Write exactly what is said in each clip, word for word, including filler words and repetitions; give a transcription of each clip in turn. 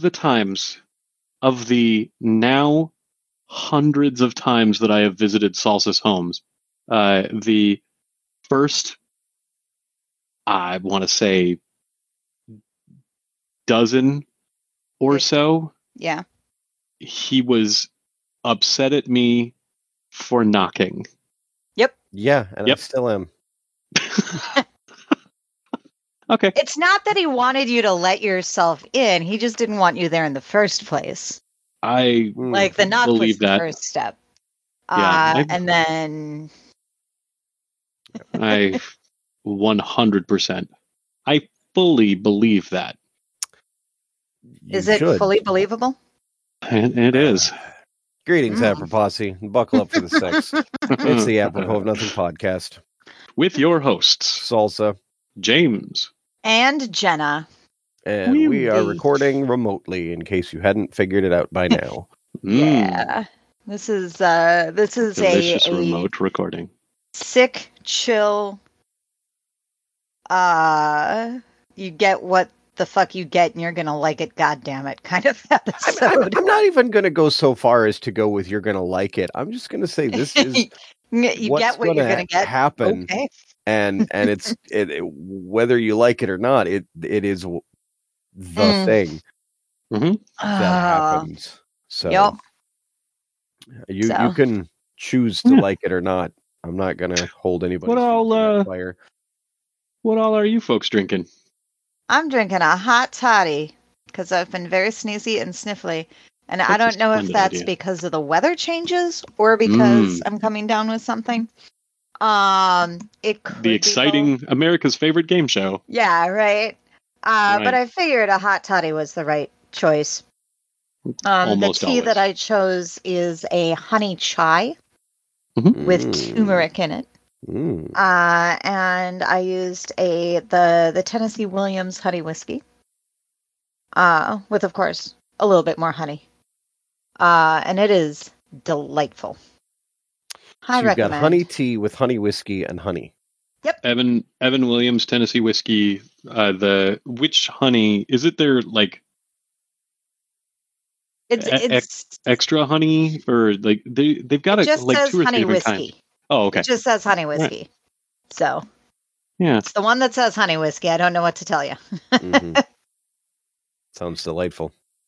the times, of the now hundreds of times that I have visited Salsa's homes, uh, the first, I want to say, dozen or so, yeah, he was upset at me for knocking. Yep. Yeah, and Yep. I still am. Okay. It's not that he wanted you to let yourself in. He just didn't want you there in the first place. I Like the knock was believe the that. first step. Yeah, Uh, I- and then I one hundred percent. I fully believe that. You is it should. fully believable? And it is. Greetings, Mm. Aproposse. Buckle up for the sex. It's the Apropos of Nothing podcast. With your hosts, Salsa. James. And Jenna. And Wee we are wee. recording remotely in case you hadn't figured it out by now. Mm, Yeah. This is uh this is a, delicious a remote recording. sick, chill, uh you get what the fuck you get and you're gonna like it, goddammit, kind of I'm, episode. I'm, I'm not even going to go so far as to go with you're going to like it. I'm just going to say this is you what's get what you're gonna gonna get. happen. Okay. And and it's it, it- whether you like it or not, it it is w- the Mm. thing Mm-hmm. that Uh, happens. So Yep. you So. you can choose to Yeah. like it or not. I'm not going to hold anybody What all, uh, fire. What all are you folks drinking? I'm drinking a hot toddy because I've been very sneezy and sniffly. And I That's don't a know if splendid that's idea. because of the weather changes or because Mm. I'm coming down with something. Um, it could The be exciting both. America's favorite game show. Yeah, right. Uh, Right. But I figured a hot toddy was the right choice. Um, Almost the tea always. that I chose is a honey chai Mm-hmm. with Mm. turmeric in it. Mm. Uh, and I used a the the Tennessee Williams honey whiskey. Uh, with of course a little bit more honey. Uh, and it is delightful. I So you've recommend. got honey tea with honey whiskey and honey. Evan Evan Williams Tennessee whiskey. Uh, the which honey is it? Their like It's e- it's ex- extra honey or like they they've got it a, just like says two or three honey different whiskey. kinds. Oh, okay. It just says honey Right. whiskey. So Yeah. it's the one that says honey whiskey. I don't know what to tell you. Mhm. Sounds delightful.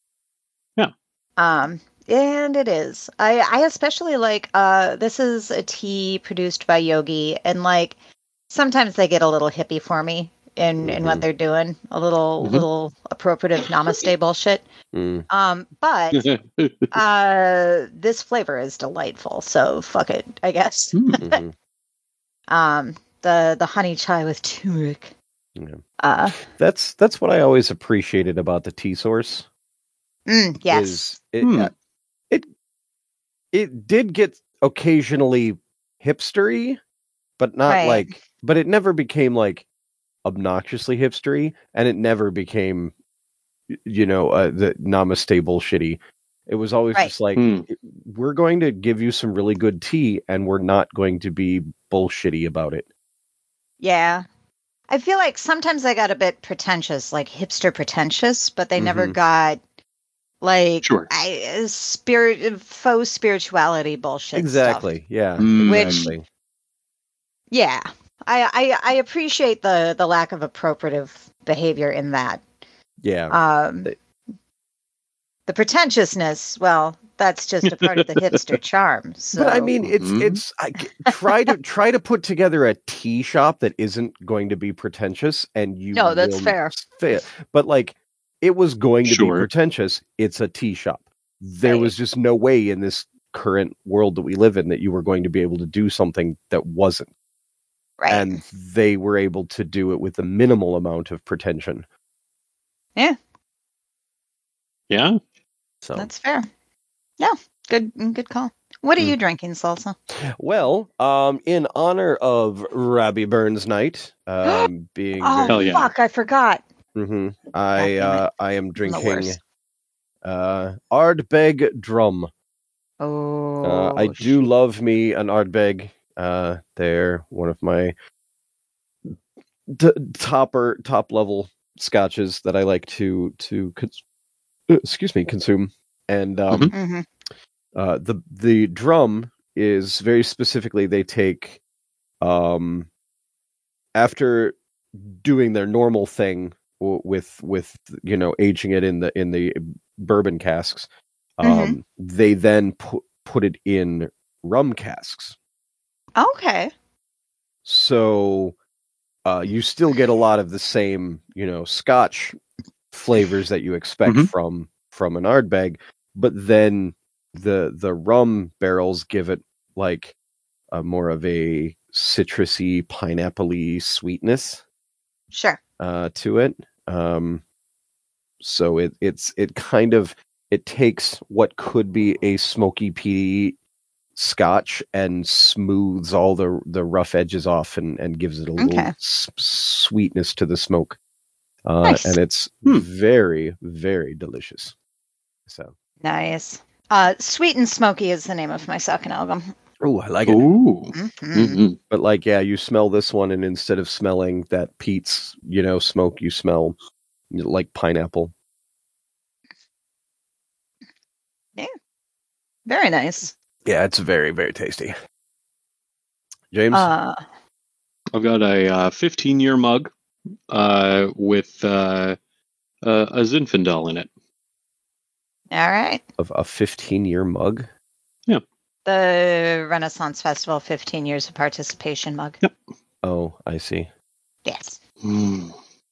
Um, and it is. I I especially like. Uh, this is a tea produced by Yogi, and like sometimes they get a little hippie for me in in what Mhm. they're doing. A little Mhm. little appropriative namaste bullshit. Mm. Um, but uh, this flavor is delightful. So fuck it, I guess. Mhm. Um, the the honey chai with turmeric. Yeah. Uh, That's that's what I always appreciated about the tea source. mm, yes. Is it, Hmm. uh, it it did get occasionally hipstery, but not Right. like. But it never became like obnoxiously hipstery, and it never became, y- you know, uh, the namaste bullshitty. It was always Right. just like, Hmm. we're going to give you some really good tea, and we're not going to be bullshitty about it. Yeah. I feel like sometimes I got a bit pretentious, like hipster pretentious, but they never Mhm. got like Sure. I, uh, spirit faux spirituality bullshit Exactly. stuff. Yeah. Mm. Which- Exactly. Yeah. I, I I appreciate the the lack of appropriative behavior in that. Yeah. Um They- the pretentiousness, well, that's just a part of the hipster charm. So But I mean, it's Mhm. it's I, g- try to try to put together a tea shop that isn't going to be pretentious, and you No, that's will fair. fail. But like, it was going to Sure. be pretentious. It's a tea shop. There Right. was just no way in this current world that we live in that you were going to be able to do something that wasn't. right. And they were able to do it with a minimal amount of pretension. Yeah. So That's fair. Yeah, good good call. What are Mm. you drinking, Salsa? well, um, in honor of Robbie Burns Night, um, being Oh Hell yeah. fuck, I forgot. hmm I damn it. uh, I am the drinking worst. uh, Ardbeg Drum. Oh, Uh, I do shit. love me an Ardbeg. Uh, they're one of my t- topper top level scotches that I like to to cons- excuse me, consume. And um, Mhm. Mm-hmm. uh, the the drum is very specifically they take um, after doing their normal thing w- with with you know aging it in the in the bourbon casks. Um, Mhm. They then put put it in rum casks. Okay. So uh, you still get a lot of the same, you know, Scotch flavors that you expect Mhm. from from an Ardbeg, but then the the rum barrels give it like a more of a citrusy, pineapple-y sweetness Sure. uh, to it. Um, so it it's it kind of it takes what could be a smoky peaty Scotch and smooths all the the rough edges off and, and gives it a little Okay. s- sweetness to the smoke. Uh, Nice. and it's Hmm. very, very delicious. So, Nice. Uh, Sweet and Smoky is the name of my second album. oh, I like it. Ooh. Mm-hmm. Mhm. But like, yeah, you smell this one, and instead of smelling that peat's, you know, smoke, you smell like pineapple. Very nice. Yeah, it's very, very tasty. James, Uh, I've got a uh, fifteen-year mug uh, with uh, uh, a Zinfandel in it. all right. of a fifteen-year mug. The Renaissance Festival fifteen years of participation mug. Yep. Oh, I see. Yes. Mm.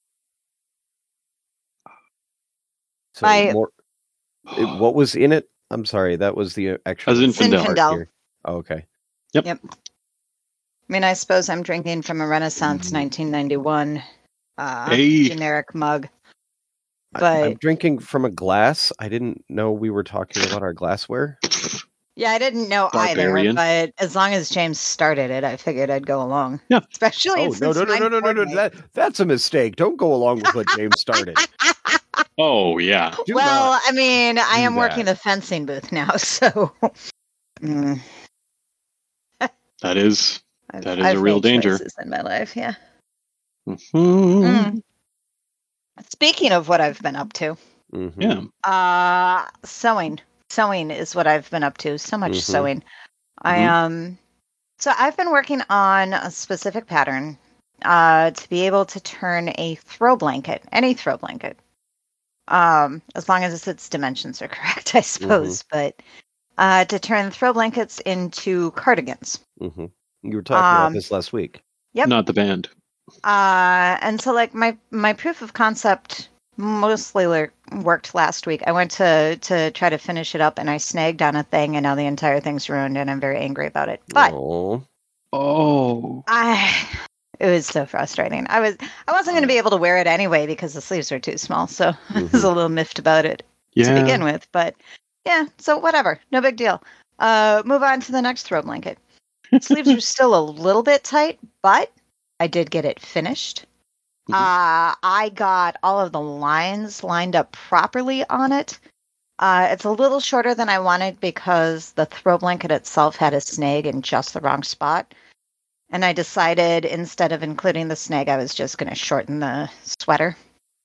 So My- more. it- what was in it? I'm sorry, that was the uh, actual A Zinfandel. part Zinfandel. here. Oh, okay. I mean, I suppose I'm drinking from a Renaissance nineteen ninety-one uh, Hey. generic mug. I, But I'm drinking from a glass. I didn't know we were talking about our glassware. yeah, I didn't know Barbarian. either. But as long as James started it, I figured I'd go along. Yeah. Especially Oh no since no no mine no no no no! coordinate. That that's a mistake. Don't go along with what James started. Oh yeah. Do well, not I mean, I do am working that. the fencing booth now, so mm, That is I've, That is I've a real made danger. choices in my life. Yeah. Mhm. Mm. Speaking of what I've been up to, Mhm. Yeah. uh, sewing. Sewing is what I've been up to. So much Mhm. sewing. I Mhm. um. So I've been working on a specific pattern uh, to be able to turn a throw blanket, any throw blanket, um, as long as its dimensions are correct, I suppose. But uh, to turn throw blankets into cardigans. Mhm. You were talking about Um, this last week. Yep. Not the band. Uh, and so like my my proof of concept mostly le- worked last week. I went to to try to finish it up and I snagged on a thing and now the entire thing's ruined and I'm very angry about it. But Oh. Oh. I it was so frustrating. I was I wasn't going to be able to wear it anyway because the sleeves are too small. So I was Mhm. a little miffed about it Yeah. to begin with, but yeah, so whatever. No big deal. Uh move on to the next throw blanket. Sleeves are still a little bit tight, but I did get it finished. Mhm. Uh, I got all of the lines lined up properly on it. Uh, it's a little shorter than I wanted because the throw blanket itself had a snag in just the wrong spot. And I decided instead of including the snag, I was just going to shorten the sweater.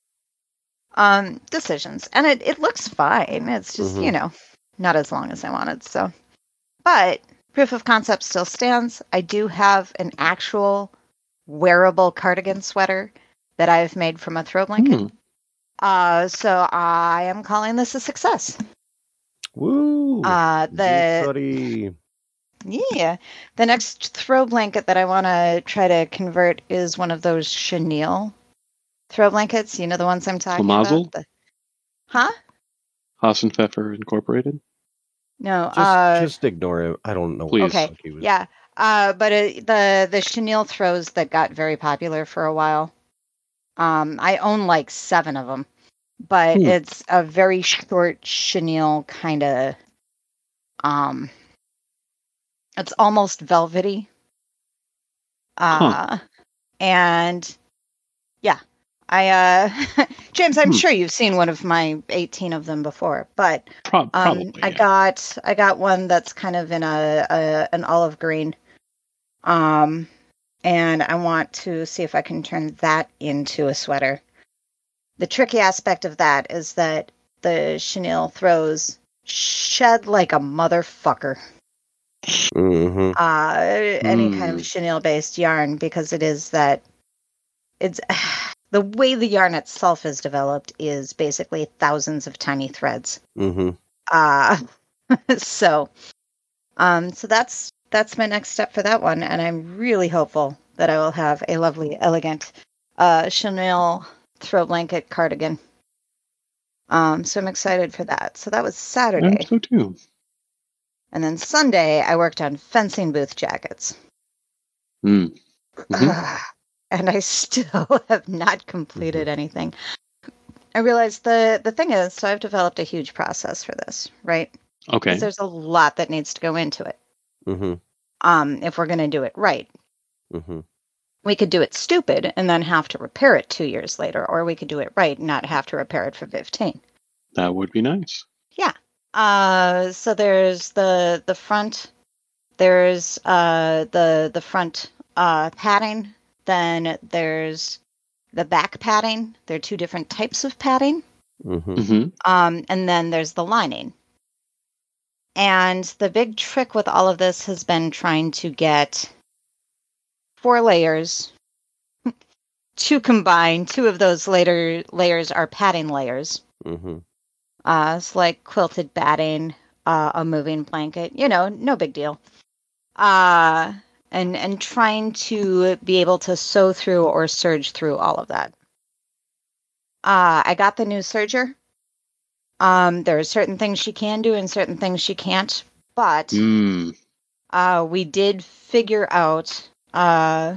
Um, decisions. And it, it looks fine. It's just, Mhm. you know, not as long as I wanted. So, but proof of concept still stands. I do have an actual wearable cardigan sweater that I've made from a throw blanket. Hmm. Uh, so I am calling this a success. Woo! Uh, the Victory. yeah, the next throw blanket that I want to try to convert is one of those chenille throw blankets. You know the ones I'm talking Flamazel? about. The, huh? Hassenpfeffer Incorporated. No. Just uh, just ignore him. I don't know. what Please. the okay. fuck he was- Yeah. Uh, but it, the the chenille throws that got very popular for a while. Um, I own like seven of them, but Hmm. it's a very short chenille kind of. Um, it's almost velvety. Uh, and yeah, I uh, James, I'm Hmm. sure you've seen one of my eighteen of them before, but Pro- um, probably. I yeah. got I got one that's kind of in a, a an olive green. Um, and I want to see if I can turn that into a sweater. The tricky aspect of that is that the chenille throws shed like a motherfucker. Mm-hmm. Uh, any kind of Mm. chenille-based yarn, because it is that it's the way the yarn itself is developed is basically thousands of tiny threads. Mm-hmm. Uh so um so that's that's my next step for that one, and I'm really hopeful that I will have a lovely, elegant uh chenille throw blanket cardigan. Um so I'm excited for that. So that was I Saturday. hope so too. And then Sunday I worked on fencing booth jackets. Mm. Mhm. Ugh, and I still have not completed anything. I realized the the thing is, so I've developed a huge process for this, right? Because Okay. there's a lot that needs to go into it. Mm-hmm. Um, if we're going to do it right, Mm-hmm. we could do it stupid and then have to repair it two years later, or we could do it right and not have to repair it for fifteen. That would be nice. Yeah. Uh, so there's the the front. There's uh the the front uh padding. Then there's the back padding. There are two different types of padding. Mm-hmm. hmm Um, and then there's the lining. And the big trick with all of this has been trying to get four layers to combine. Two of those later layers are padding layers. Mm-hmm. Uh, it's like quilted batting, uh, a moving blanket. You know, no big deal. Uh, and and trying to be able to sew through or serge through all of that. Uh, I got the new serger. Um, there are certain things she can do and certain things she can't. But Mm. uh, we did figure out uh,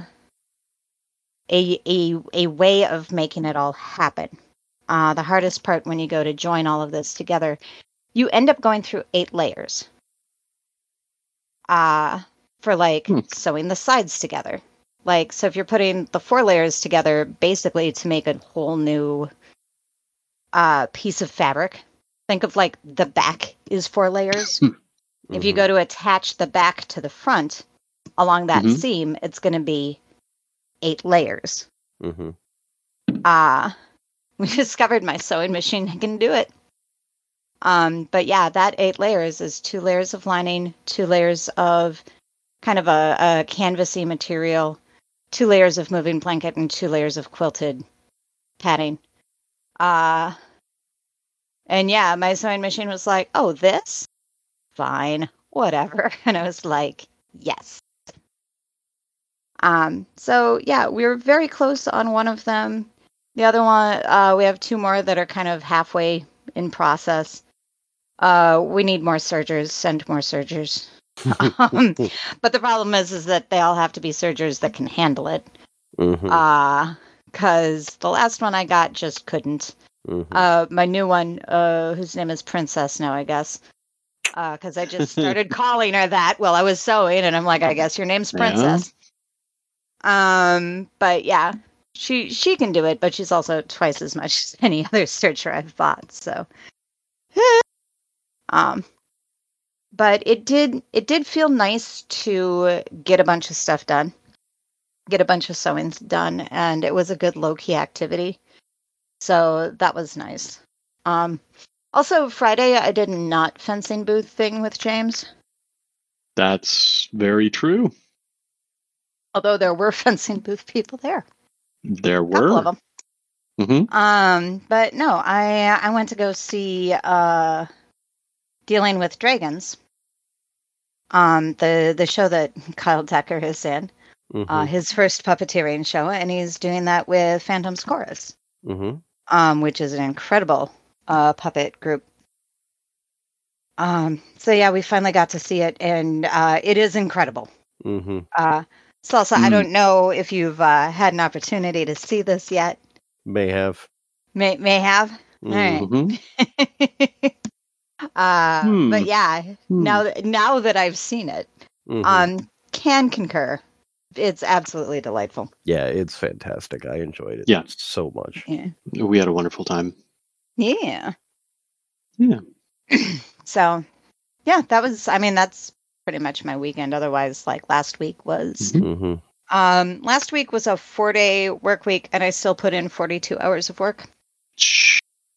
a, a, a way of making it all happen. Uh, the hardest part when you go to join all of this together, you end up going through eight layers uh, for like Hmm. sewing the sides together. Like, so if you're putting the four layers together, basically to make a whole new uh, piece of fabric, think of like the back is four layers. If you go to attach the back to the front along that Mhm. seam, it's going to be eight layers. Mm-hmm. Uh, we discovered my sewing machine can do it. Um, but yeah, that eight layers is two layers of lining, two layers of kind of a, a canvasy material, two layers of moving blanket, and two layers of quilted padding. Uh, and yeah, my sewing machine was like, oh, this? Fine, whatever. And I was like, yes. Um, so yeah, we were very close on one of them. The other one, uh, we have two more that are kind of halfway in process. Uh, we need more sergers, send more sergers. um, but the problem is, is that they all have to be sergers that can handle it. Mm-hmm. Uh, cause the last one I got just couldn't. Mm-hmm. Uh, my new one, uh, whose name is Princess now, I guess. Uh, cause I just started calling her that while I was sewing, and I'm like, I guess your name's Princess. Um, but yeah, she she can do it, but she's also twice as much as any other searcher I've bought. So, um, but it did it did feel nice to get a bunch of stuff done, get a bunch of sewings done, and it was a good low key activity. So that was nice. Um, also Friday I did a not fencing booth thing with James. That's very true. Although there were fencing booth people there. There A couple of were. them. Mm-hmm. Um, but no, I I went to go see uh, Dealing with Dragons. Um, the the show that Kyle Decker is in, Mm-hmm. uh, his first puppeteering show, and he's doing that with Phantom's Chorus, Mm-hmm. um, which is an incredible uh puppet group. Um, so yeah, we finally got to see it, and uh, it is incredible. Mm-hmm. Uh, Salsa, I Mm. don't know if you've uh, had an opportunity to see this yet. May have. May may have. Mm. All right. uh, Hmm. But yeah, Hmm. now that now that I've seen it, Mhm. um, can concur. It's absolutely delightful. Yeah, it's fantastic. I enjoyed it Yeah. so much. Yeah. We had a wonderful time. Yeah. Yeah. So, yeah, that was. I mean, that's pretty much my weekend. Otherwise, like last week was. Mhm. Mm-hmm. Um, last week was a four-day work week, and I still put in forty-two hours of work. Shh.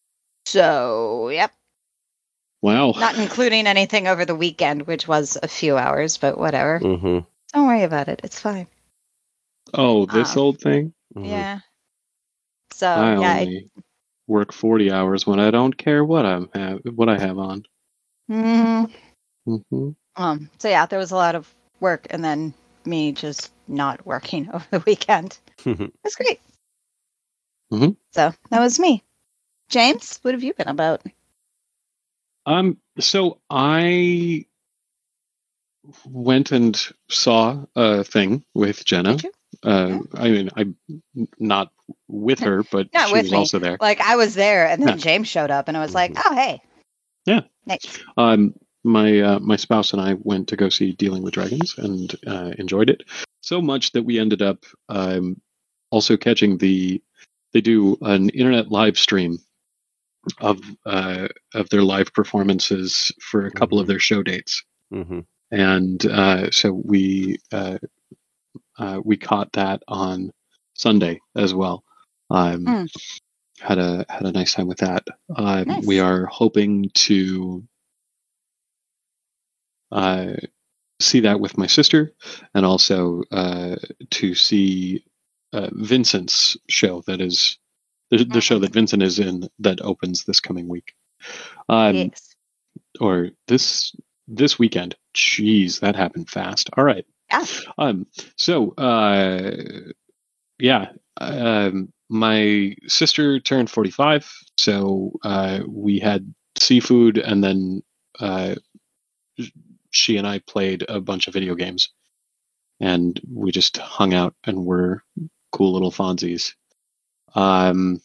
So, yep. Wow. Not including anything over the weekend, which was a few hours, but whatever. Mm-hmm. Don't worry about it. It's fine. Oh, this Um, old thing? Mm-hmm. Yeah. So, I yeah. I, only work forty hours when I don't care what I'm have what I have on. mm, hmm um, so, yeah, there was a lot of work and then me just not working over the weekend. It was great. Mm-hmm. So, that was me. James, what have you been about? Um. So I went and saw a thing with Jenna. Did you? Uh, Yeah. I mean, I'm not with her, but Not she with was me. also there. Like, I was there and then Yeah. James showed up and I was like, Mhm. oh, hey. Yeah. Nice. Um, my uh, my spouse and I went to go see Dealing with Dragons and uh, enjoyed it so much that we ended up um, also catching the. They do an internet live stream of uh, of their live performances for a couple of Mhm. their show dates, Mm-hmm. and uh, so we uh, uh, we caught that on Sunday as well. Um, Mm. had a had a nice time with that. Um, Nice. We are hoping to uh, see that with my sister, and also uh, to see uh, Vincent's show. That is the, the show Mm. that Vincent is in that opens this coming week. Um, Yes. or this this weekend. Jeez, that happened fast. All right. Yeah. Um. So, uh, yeah. Um. My sister turned forty-five, so uh, we had seafood, and then uh, she and I played a bunch of video games, and we just hung out and were cool little Fonzies. Um.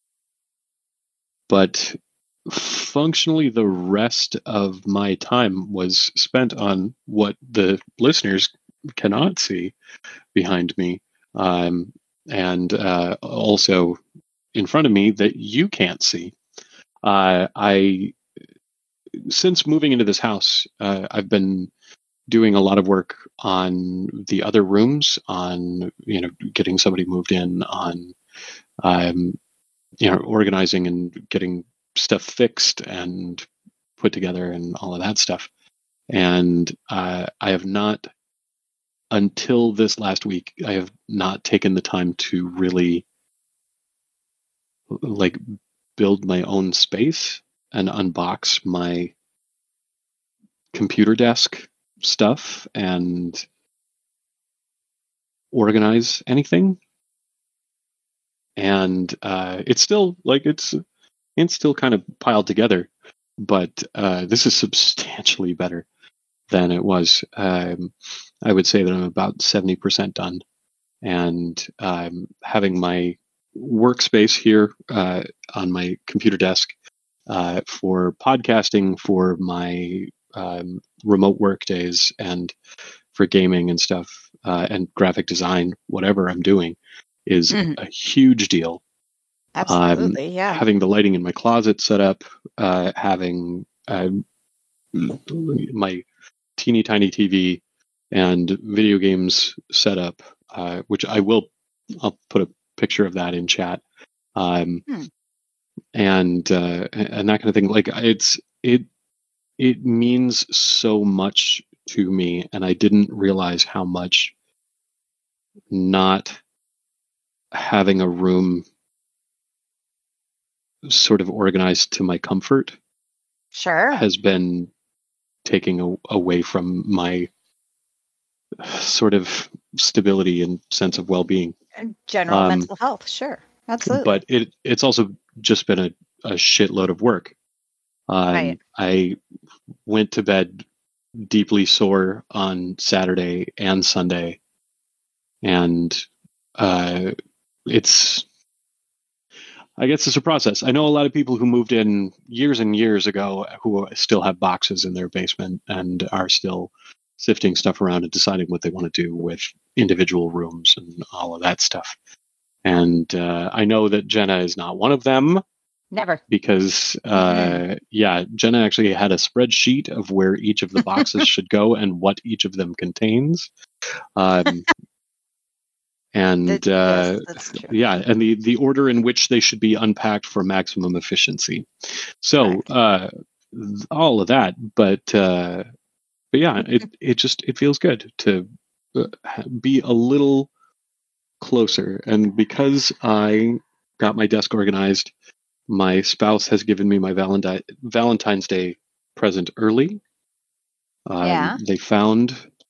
But functionally, the rest of my time was spent on what the listeners cannot see behind me, um, and uh, also in front of me that you can't see. Uh, I since moving into this house, uh, I've been doing a lot of work on the other rooms, on you know getting somebody moved in, on um, you know organizing and getting stuff fixed and put together and all of that stuff. And uh, I have not, until this last week, I have not taken the time to really like build my own space and unbox my computer desk stuff and organize anything. And uh, it's still like it's it's still kind of piled together, but uh, this is substantially better than it was. Um, I would say that I'm about seventy percent done, and um, having my workspace here uh, on my computer desk uh, for podcasting, for my um, remote work days, and for gaming and stuff, uh, and graphic design, whatever I'm doing, is Mhm. a huge deal. Um, Absolutely. Yeah. having the lighting in my closet set up, uh, having uh, my teeny tiny T V and video games set up, uh, which I will, I'll put a picture of that in chat, um, Hmm. and uh, and that kind of thing. Like it's it it means so much to me, and I didn't realize how much not having a room sort of organized to my comfort Sure. has been taking a, away from my sort of stability and sense of well-being. And general Um, mental health. Sure. Absolutely. but it it's also just been a, a shitload of work. Um, Right. I went to bed deeply sore on Saturday and Sunday, and uh, it's I guess it's a process. I know a lot of people who moved in years and years ago who still have boxes in their basement and are still sifting stuff around and deciding what they want to do with individual rooms and all of that stuff. And uh, I know that Jenna is not one of them Never. because, Mhm. uh, yeah, Jenna actually had a spreadsheet of where each of the boxes should go and what each of them contains. Um, And That- uh, yes, that's true. yeah, and the, the order in which they should be unpacked for maximum efficiency. So Correct. uh, th- all of that, but uh, but yeah, it it just it feels good to uh, ha- be a little closer. And because I got my desk organized, my spouse has given me my Valentine Valentine's Day present early. Um, Yeah. They found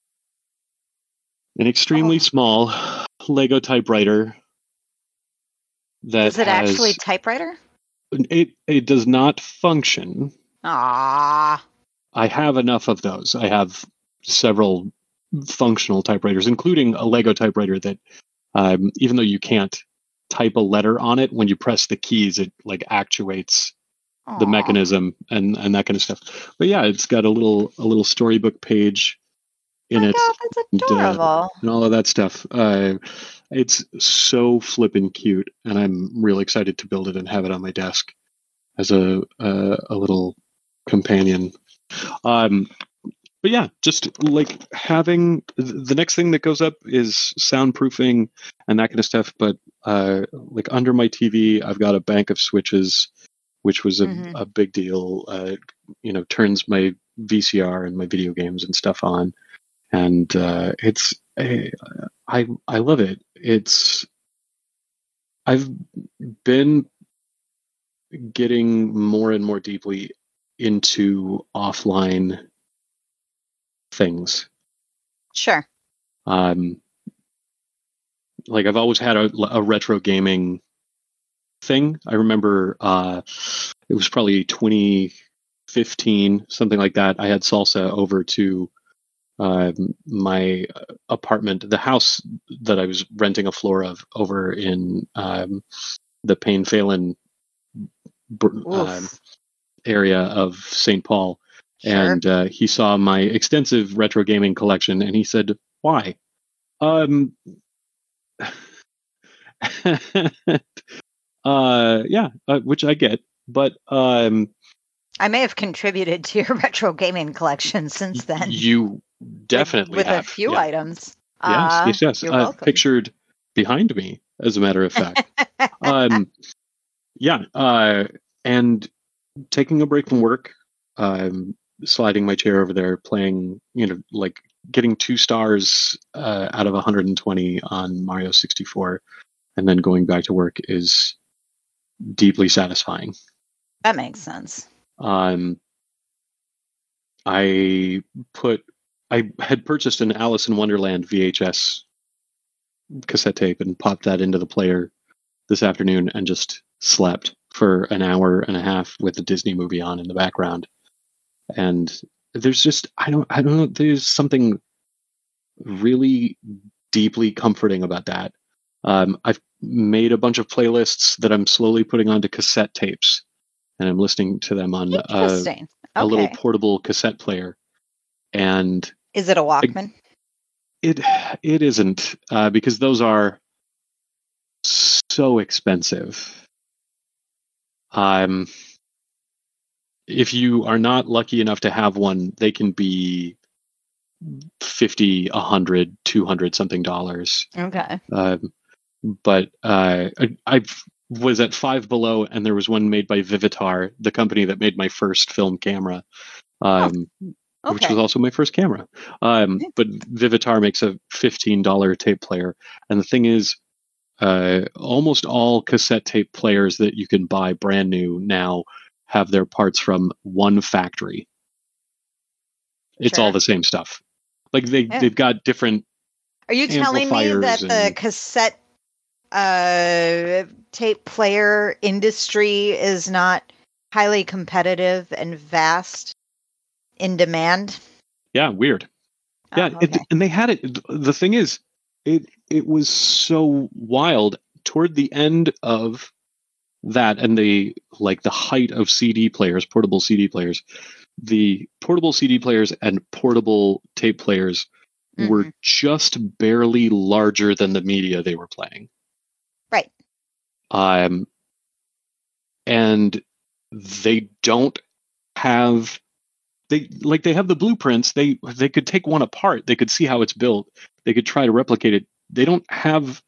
an extremely Oh. small Lego typewriter that Is it has actually typewriter? it. It does not function. Ah. I have enough of those. I have several functional typewriters, including a Lego typewriter that, um, even though you can't type a letter on it, when you press the keys, it like actuates the Aw. mechanism and and that kind of stuff. But yeah, it's got a little a little storybook page in My it God, that's and, uh, adorable. and all of that stuff. Uh, it's so flippin' cute, and I'm really excited to build it and have it on my desk as a a, a little companion. Um, but yeah, just like having the next thing that goes up is soundproofing and that kind of stuff. But uh, like under my T V, I've got a bank of switches, which was a, Mhm. a big deal. Uh, you know, turns my V C R and my video games and stuff on, and uh, it's I I I love it. It's I've been getting more and more deeply into offline things. Sure. Um, like I've always had a, a retro gaming thing. I remember uh, it was probably twenty fifteen, something like that. I had Salsa over to um, my apartment, the house that I was renting a floor of over in um, the Payne Phelan um, Oof. area of Saint Paul. Sure. And uh, he saw my extensive retro gaming collection, and he said, "Why?" Um, uh, yeah, uh, which I get, but um, I may have contributed to your retro gaming collection since then. you definitely with, with have. a few yeah. items. Yes, Uh, yes, yes. You're Uh, welcome. pictured behind me, as a matter of fact. um, yeah, uh, and taking a break from work, um, sliding my chair over there, playing, you know, like getting two stars uh, out of one hundred twenty on Mario sixty-four, and then going back to work is deeply satisfying. That makes sense. Um, I put, I had purchased an Alice in Wonderland V H S cassette tape and popped that into the player this afternoon and just slept for an hour and a half with the Disney movie on in the background. And there's just I don't I don't know there's something really deeply comforting about that. Um, I've made a bunch of playlists that I'm slowly putting onto cassette tapes, and I'm listening to them on a, Interesting. a little Okay. portable cassette player. And Is it a I, Walkman? it it isn't uh, because those are so expensive. Um, if you are not lucky enough to have one, they can be fifty, a hundred, two hundred something dollars. Okay. Um, but uh, I, I was at Five Below, and there was one made by Vivitar, the company that made my first film camera, um, Oh, which was okay. also my first camera. Um, but Vivitar makes a fifteen dollars tape player, and the thing is, uh, almost all cassette tape players that you can buy brand new now have their parts from one factory. It's all Sure. the same stuff. Like they Yeah. they've got different Are you telling me amplifiers that the and cassette uh, tape player industry is not highly competitive and vast in demand? yeah, weird. Yeah, Oh, it, okay. and they had it. The thing is, it it was so wild toward the end of that, and the like the height of C D players, portable C D players. The portable C D players and portable tape players were Mhm. just barely larger than the media they were playing. Right. Um, and they don't have they like they have the blueprints. They they could take one apart. They could see how it's built. They could try to replicate it. They don't have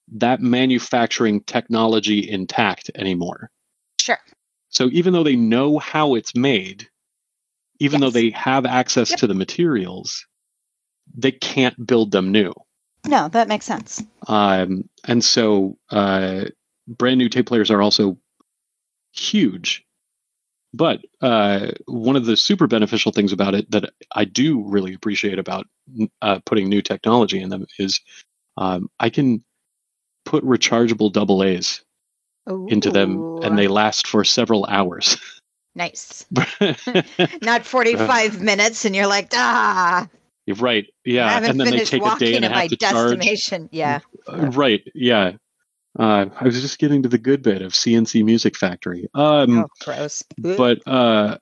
that manufacturing technology intact anymore. Sure. So even though they know how it's made, even Yes. though they have access Yep. to the materials, they can't build them new. No, that makes sense. Um, and so uh, brand new tape players are also huge. But uh, one of the super beneficial things about it that I do really appreciate about uh, putting new technology in them is um, I can put rechargeable double A's into them, Ooh. and they last for several hours. Nice. Not forty-five minutes, and you're like, ah. You're right. Yeah, I haven't and then they finished take a day walking and a to half my to charge. destination. Yeah. Uh, right. Yeah. Uh, I was just getting to the good bit of C N C Music Factory. Um, Oh, gross. but uh,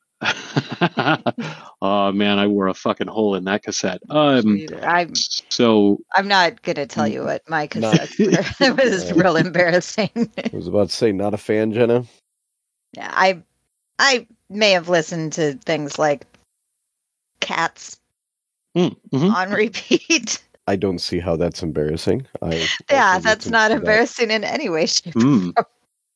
oh man, I wore a fucking hole in that cassette. Um, I'm so I'm not gonna tell you what my No. cassettes were. It was Uh, real embarrassing. I was about to say, not a fan, Jenna. Yeah, I I may have listened to things like Cats mm, mhm. on repeat. I don't see how that's embarrassing. I Yeah, also that's listened not to that. embarrassing in any way, shape, or Mm. form.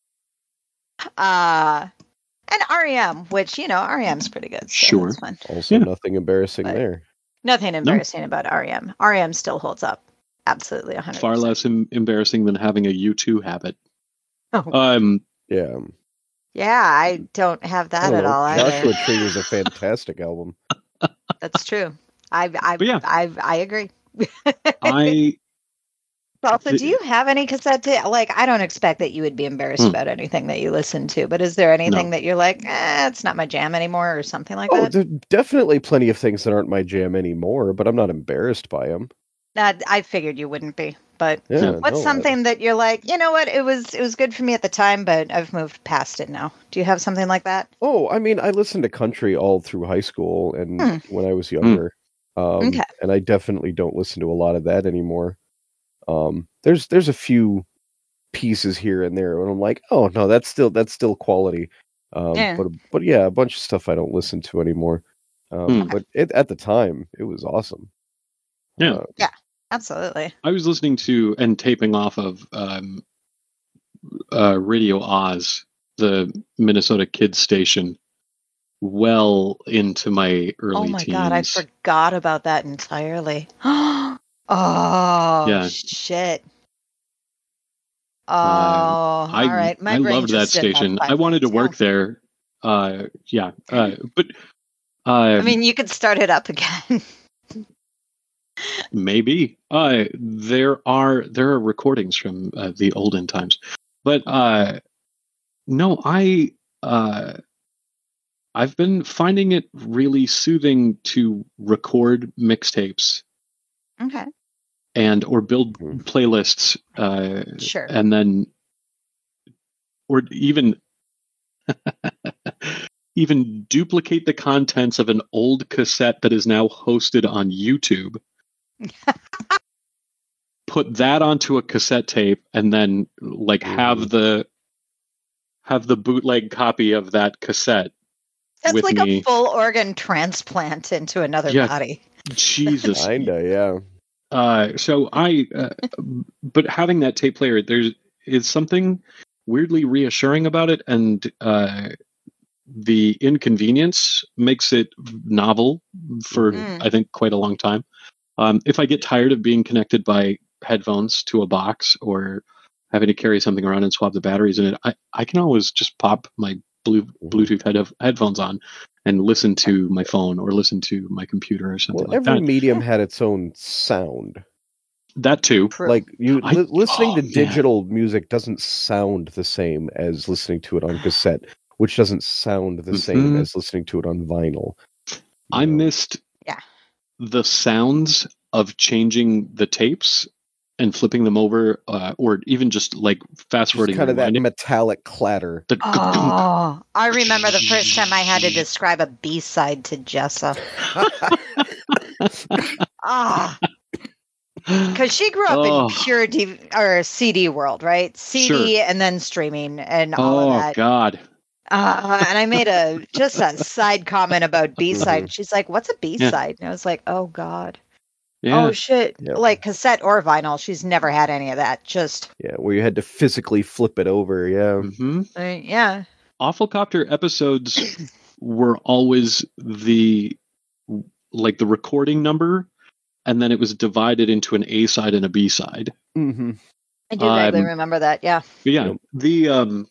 Uh and R E M, which you know, R E M's pretty good. So Sure. that's fun. Also, Yeah. nothing embarrassing But- there. Nothing embarrassing about R E M. R E M still holds up. Absolutely, one hundred percent. Far less em- embarrassing than having a U two habit. Oh, Um, Yeah. yeah, I don't have I that don't at know. all either. Joshua Tree was a fantastic album. That's true. I I But yeah. I I agree. I Also, the- do you have any cassette tape? Like, I don't expect that you would be embarrassed Hmm. about anything that you listen to, but is there anything No. that you're like, eh, it's not my jam anymore, or something like Oh, that? there's definitely plenty of things that aren't my jam anymore, but I'm not embarrassed by them. That I figured you wouldn't be. But Yeah, what's no, I- something that you're like, you know what? It was it was good for me at the time, but I've moved past it now. Do you have something like that? Oh, I mean, I listened to country all through high school and Hmm. when I was younger. Um, Okay. And I definitely don't listen to a lot of that anymore. Um, there's there's a few pieces here and there and I'm like, oh no, that's still that's still quality. Um, Yeah. But but yeah, a bunch of stuff I don't listen to anymore. Um, Hmm. But it, at the time, it was awesome. Yeah. Uh, Absolutely. I was listening to and taping off of um, uh, Radio Oz, the Minnesota kids station, well into my early Oh my teens. god, I forgot about that entirely. oh Yeah. shit. Oh, I all right. My I brain loved that just did about station. five I wanted to minutes, yeah. work there. Uh, yeah, uh, but uh, I mean, you could start it up again. maybe uh, there are there are recordings from uh, the olden times, but uh, no, I uh, I've been finding it really soothing to record mixtapes Okay. and or build Mhm. playlists, uh, Sure. and then or even even duplicate the contents of an old cassette that is now hosted on YouTube. Put that onto a cassette tape, and then like have Mhm. the have the bootleg copy of that cassette. That's with like me. a full organ transplant into another Yeah. body. Jesus. Kinda, yeah. Uh, so I, uh, but having that tape player, there's is something weirdly reassuring about it, and uh, the inconvenience makes it novel for Mhm. I think quite a long time. Um, if I get tired of being connected by headphones to a box or having to carry something around and swap the batteries in it, I, I can always just pop my blue Mhm. Bluetooth head headphones on and listen to my phone or listen to my computer or something Well, like every that. medium had its own sound. That too. True. Like you I- li- listening oh, to man. digital music doesn't sound the same as listening to it on cassette, which doesn't sound the same Mhm. as listening to it on vinyl. You I know? missed Yeah. the sounds of changing the tapes and flipping them over, uh, or even just like fast just forwarding, kind of that rewinding. metallic clatter. The Oh, I remember the first time I had to describe a B side to Jessa. Ah, because she grew up Oh. in pure D V or C D world, right? C D and then streaming and all Oh of that. God. Uh, and I made a just a side comment about B side. Mhm. She's like, "What's a B Yeah. side?" And I was like, "Oh God." Yeah. Oh shit! Yep. Like cassette or vinyl, she's never had any of that. Just Yeah, where you had to physically flip it over. Yeah. hmm uh, yeah. Awful Copter episodes were always the like the recording number, and then it was divided into an A side and a B side. Mm-hmm. I do vaguely Um, remember that. Yeah. yeah, Yep. the um,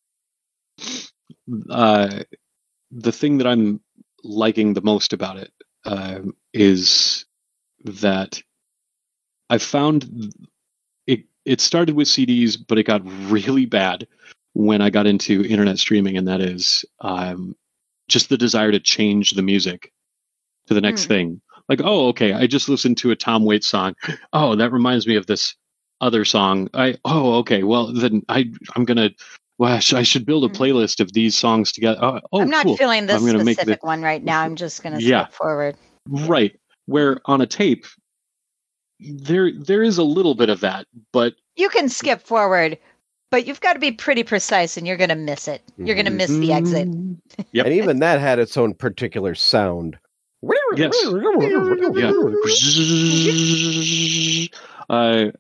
uh, the thing that I'm liking the most about it uh, is that I found it. It started with C Ds, but it got really bad when I got into internet streaming, and that is um, just the desire to change the music to the next Hmm. thing. Like, oh, okay, I just listened to a Tom Waits song. Oh, that reminds me of this other song. I oh, okay, well then I I'm gonna. Well, I sh- I should build a Hmm. playlist of these songs together. Oh, oh I'm not cool. feeling this I'm gonna make the specific one right now. I'm just gonna yeah, skip forward. right. Where on a tape, there there is a little bit of that, but You can skip forward, but you've got to be pretty precise, and you're gonna miss it. You're gonna miss the exit. Mhm. Yep. And even that had its own particular sound. Yes. Yeah. uh,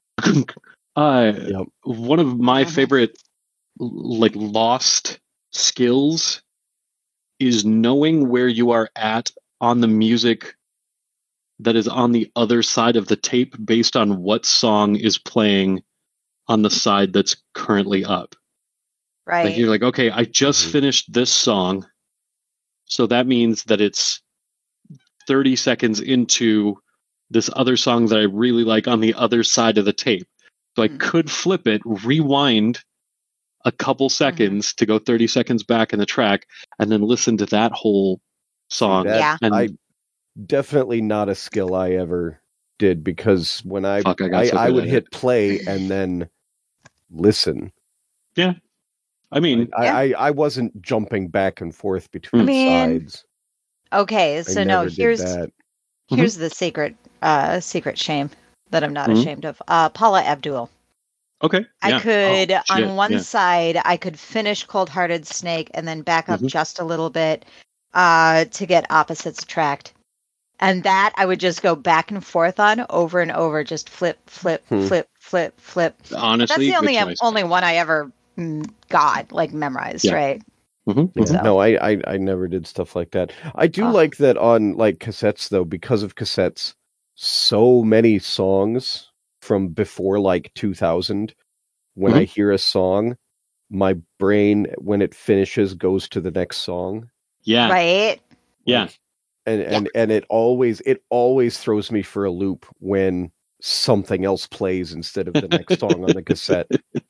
uh, Yep. one of my Mhm. favorite like lost skills is knowing where you are at on the music that is on the other side of the tape based on what song is playing on the side that's currently up. Like Right. you're like, okay, I just Mhm. finished this song, so that means that it's thirty seconds into this other song that I really like on the other side of the tape. So I Mhm. could flip it, rewind a couple seconds to go thirty seconds back in the track, and then listen to that whole song. See, that Yeah. And I definitely not a skill I ever did, because when I fuck, I got I, so I good would at hit it. play and then listen. Yeah. I mean, I, Yeah. I, I wasn't jumping back and forth I between mean, sides. okay, I so no, never did here's that. here's the secret uh secret shame that I'm not Mhm. ashamed of. Uh Paula Abdul. okay. I Yeah. could Oh, on shit, one yeah. side I could finish Cold Hearted Snake and then back up Mhm. just a little bit uh to get Opposites Attract. And that I would just go back and forth on over and over, just flip, flip, Hmm. flip, flip, flip. And that's Honestly, the good only choice. only one I ever mm, got like memorized, Yeah. right? Mhm, Yeah, mhm. So no, I, I I never did stuff like that. I do Oh. like that on like cassettes though, because of cassettes, so many songs from before like two thousand, when I Mhm. hear a song, my brain when it finishes goes to the next song. Yeah. right. Yeah. Like, and and and it always it always throws me for a loop when something else plays instead of the next song on the cassette,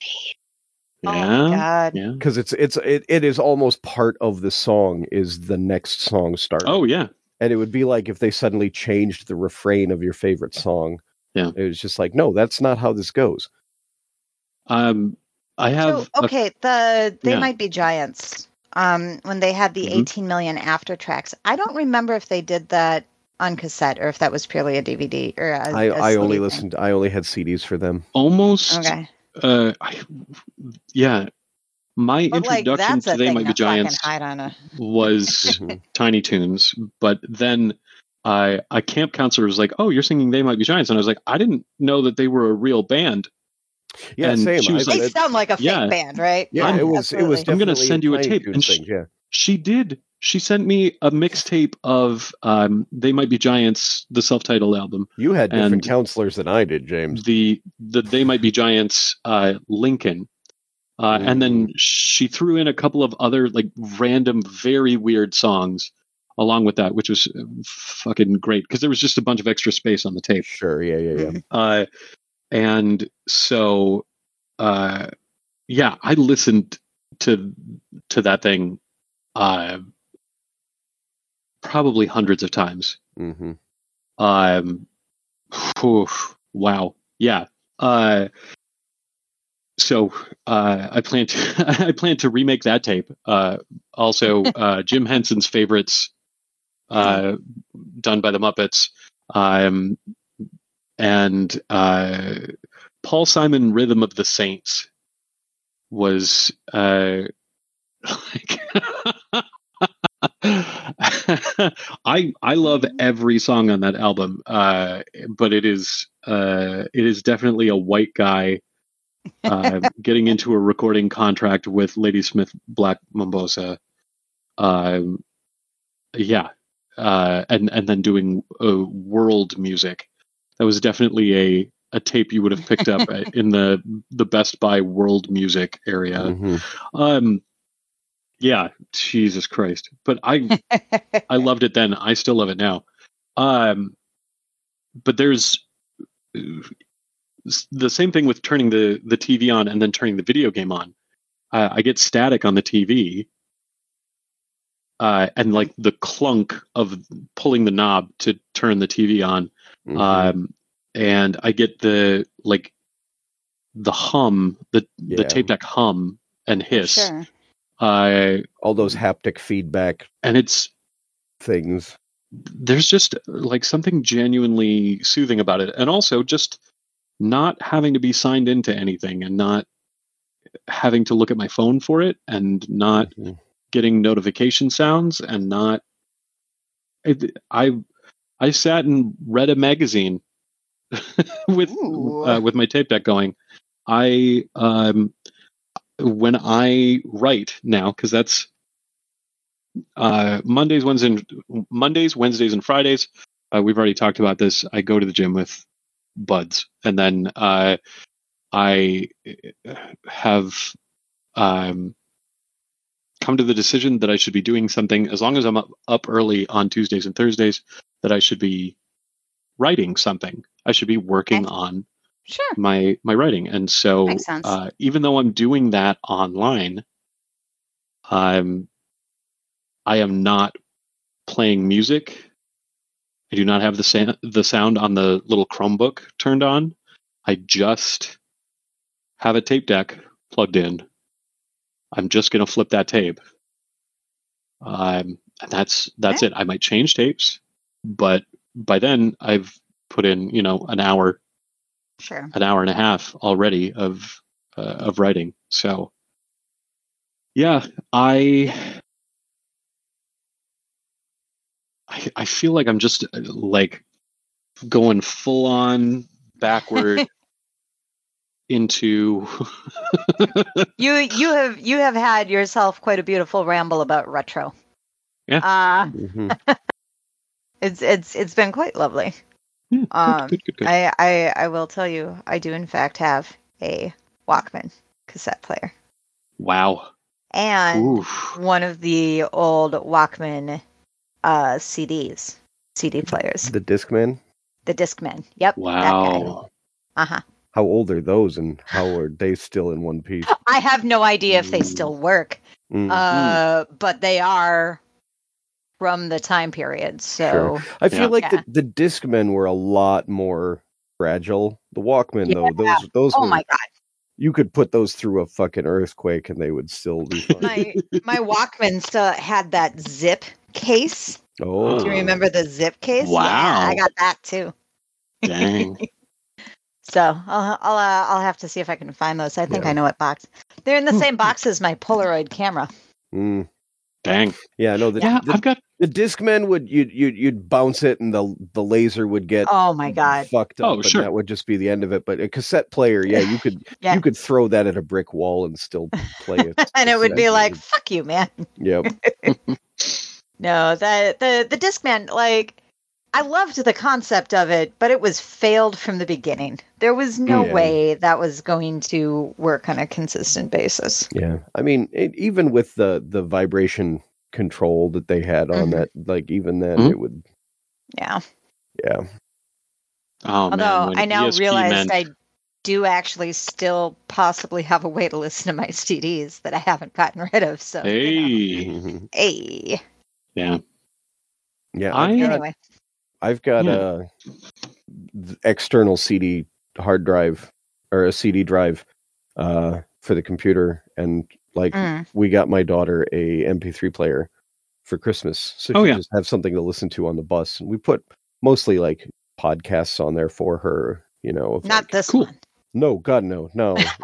Oh my Yeah. god. Yeah. because it's it's it, it is almost part of the song is the next song starting. Oh, yeah. And it would be like if they suddenly changed the refrain of your favorite song. Yeah. It was just like, no, that's not how this goes. Um, I So have a okay, the They yeah. Might Be Giants. Um, when they had the Mhm. eighteen million after tracks, I don't remember if they did that on cassette or if that was purely a D V D or a, I, a I C D only thing. listened. I only had C Ds for them. almost Okay, uh I, yeah. My but like introduction that's to a They thing Might Be to fucking Giants hide on a. was Mhm. Tiny Toons, but then I a camp counselor was like, "Oh, you're singing They Might Be Giants," and I was like, "I didn't know that they were a real band." Yeah, And same. she I, was They like, it, sound like a "Yeah, fake band, right? yeah, Yeah, it was. It was absolutely. I'm gonna definitely a send you a Tiny tape," Toons and thing. sh- Yeah. she did. She sent me a mixtape of um, They Might Be Giants, the self-titled album, You had different and counselors than I did, James. the the They Might Be Giants uh, Lincoln. Uh, and then Mm. she threw in a couple of other like random, very weird songs along with that, which was uh, fucking great because there was just a bunch of extra space on the tape. Sure. Yeah. Yeah. Yeah. Mhm. Uh, and so, uh, yeah, I listened to to that thing uh, probably hundreds of times. Mm-hmm. Um, whew, wow, yeah. Uh, So uh, I plan to I plan to remake that tape. Uh, also, uh, Jim Henson's favorites, uh, done by the Muppets, um, and uh, Paul Simon "Rhythm of the Saints" was uh, like I I love every song on that album, uh, but it is uh, it is definitely a white guy uh, getting into a recording contract with Ladysmith Black Mambazo. Um, yeah, uh, and and then doing uh, world music. That was definitely a a tape you would have picked up in the the Best Buy world music area. Mm-hmm. Um, yeah, Jesus Christ! But I I loved it then. I still love it now. Um, but there's the same thing with turning the the T V on and then turning the video game on. Uh, I get static on the T V. Uh, and like the clunk of pulling the knob to turn the T V on. Mm-hmm. Um, and I get the like the hum, the Yeah. the tape deck hum and hiss. Sure. Uh, All those haptic feedback and it's things. there's just like something genuinely soothing about it, and also just not having to be signed into anything and not having to look at my phone for it and not Mm-hmm. getting notification sounds and not. It, I I sat and read a magazine with Ooh. uh, with my tape deck going. I um when I write now, because that's uh, Mondays, Wednesdays, Mondays, Wednesdays, and Fridays. Uh, we've already talked about this. I go to the gym with buds, and then uh, I have um, come to the decision that I should be doing something. As long as I'm up, up early on Tuesdays and Thursdays, that I should be writing something. I should be working Okay. on Sure. my my writing. And so, Makes sense. uh, even though I'm doing that online, I'm I am not playing music. I do not have the sa- the sound on the little Chromebook turned on. I just have a tape deck plugged in. I'm just going to flip that tape. Um, and that's that's Okay. it. I might change tapes, but by then I've put in, you know, an hour, Sure. an hour and a half already of uh, of writing. So, yeah, I, I I feel like I'm just uh, like going full on backward into You you have you have had yourself quite a beautiful ramble about retro. Yeah. Uh Mm-hmm. it's it's it's been quite lovely. Yeah, good, Um good, good, good. I, I I will tell you, I do in fact have a Walkman cassette player. Wow. And Oof. one of the old Walkman uh C Ds. C D players. The Discman. The Discman. Yep. That Wow. guy. Uh-huh. How old are those, and how are they still in one piece? I have no idea if they still work. Mm, Uh but they are from the time period. So sure. I feel Yeah. like Yeah. the the Discmen were a lot more fragile. The Walkman, Yeah. though, those those oh were, my god. you could put those through a fucking earthquake, and they would still be fine. My my Walkman still had that zip case. Oh, Do you remember the zip case? Yeah, I Wow. got that too. Dang. So I'll I'll uh, I'll have to see if I can find those. I think Yeah. I know what box. They're in the same box as my Polaroid camera. mm. Dang. Yeah, no, the, Yeah, the, I've got. the Discman would you'd you'd you'd bounce it, and the the laser would get Oh my god. fucked up, Oh, and sure. that would just be the end of it. But a cassette player, yeah, you could Yeah. you could throw that at a brick wall and still play it. And it would be like, fuck you, man. Yep. No, the the the Discman, like, I loved the concept of it, but it was failed from the beginning. There was no Yeah. way that was going to work on a consistent basis. Yeah, I mean, it, even with the the vibration control that they had on Mhm. that, like even then, Mhm. it would, Yeah. yeah. Oh man. Although When I now E S P realized meant, I do actually still possibly have a way to listen to my C Ds that I haven't gotten rid of. So, you know. hey. Mhm. Hey. Yeah. Yeah, I- I've got, Anyway. I've got Yeah. a th- external C D hard drive or a C D drive uh, for the computer, and like Mm. we got my daughter a M P three player for Christmas, so Oh, she yeah. just have something to listen to on the bus, and we put mostly like podcasts on there for her, you know. Of Not like, this Cool. one. no, God, no, no, like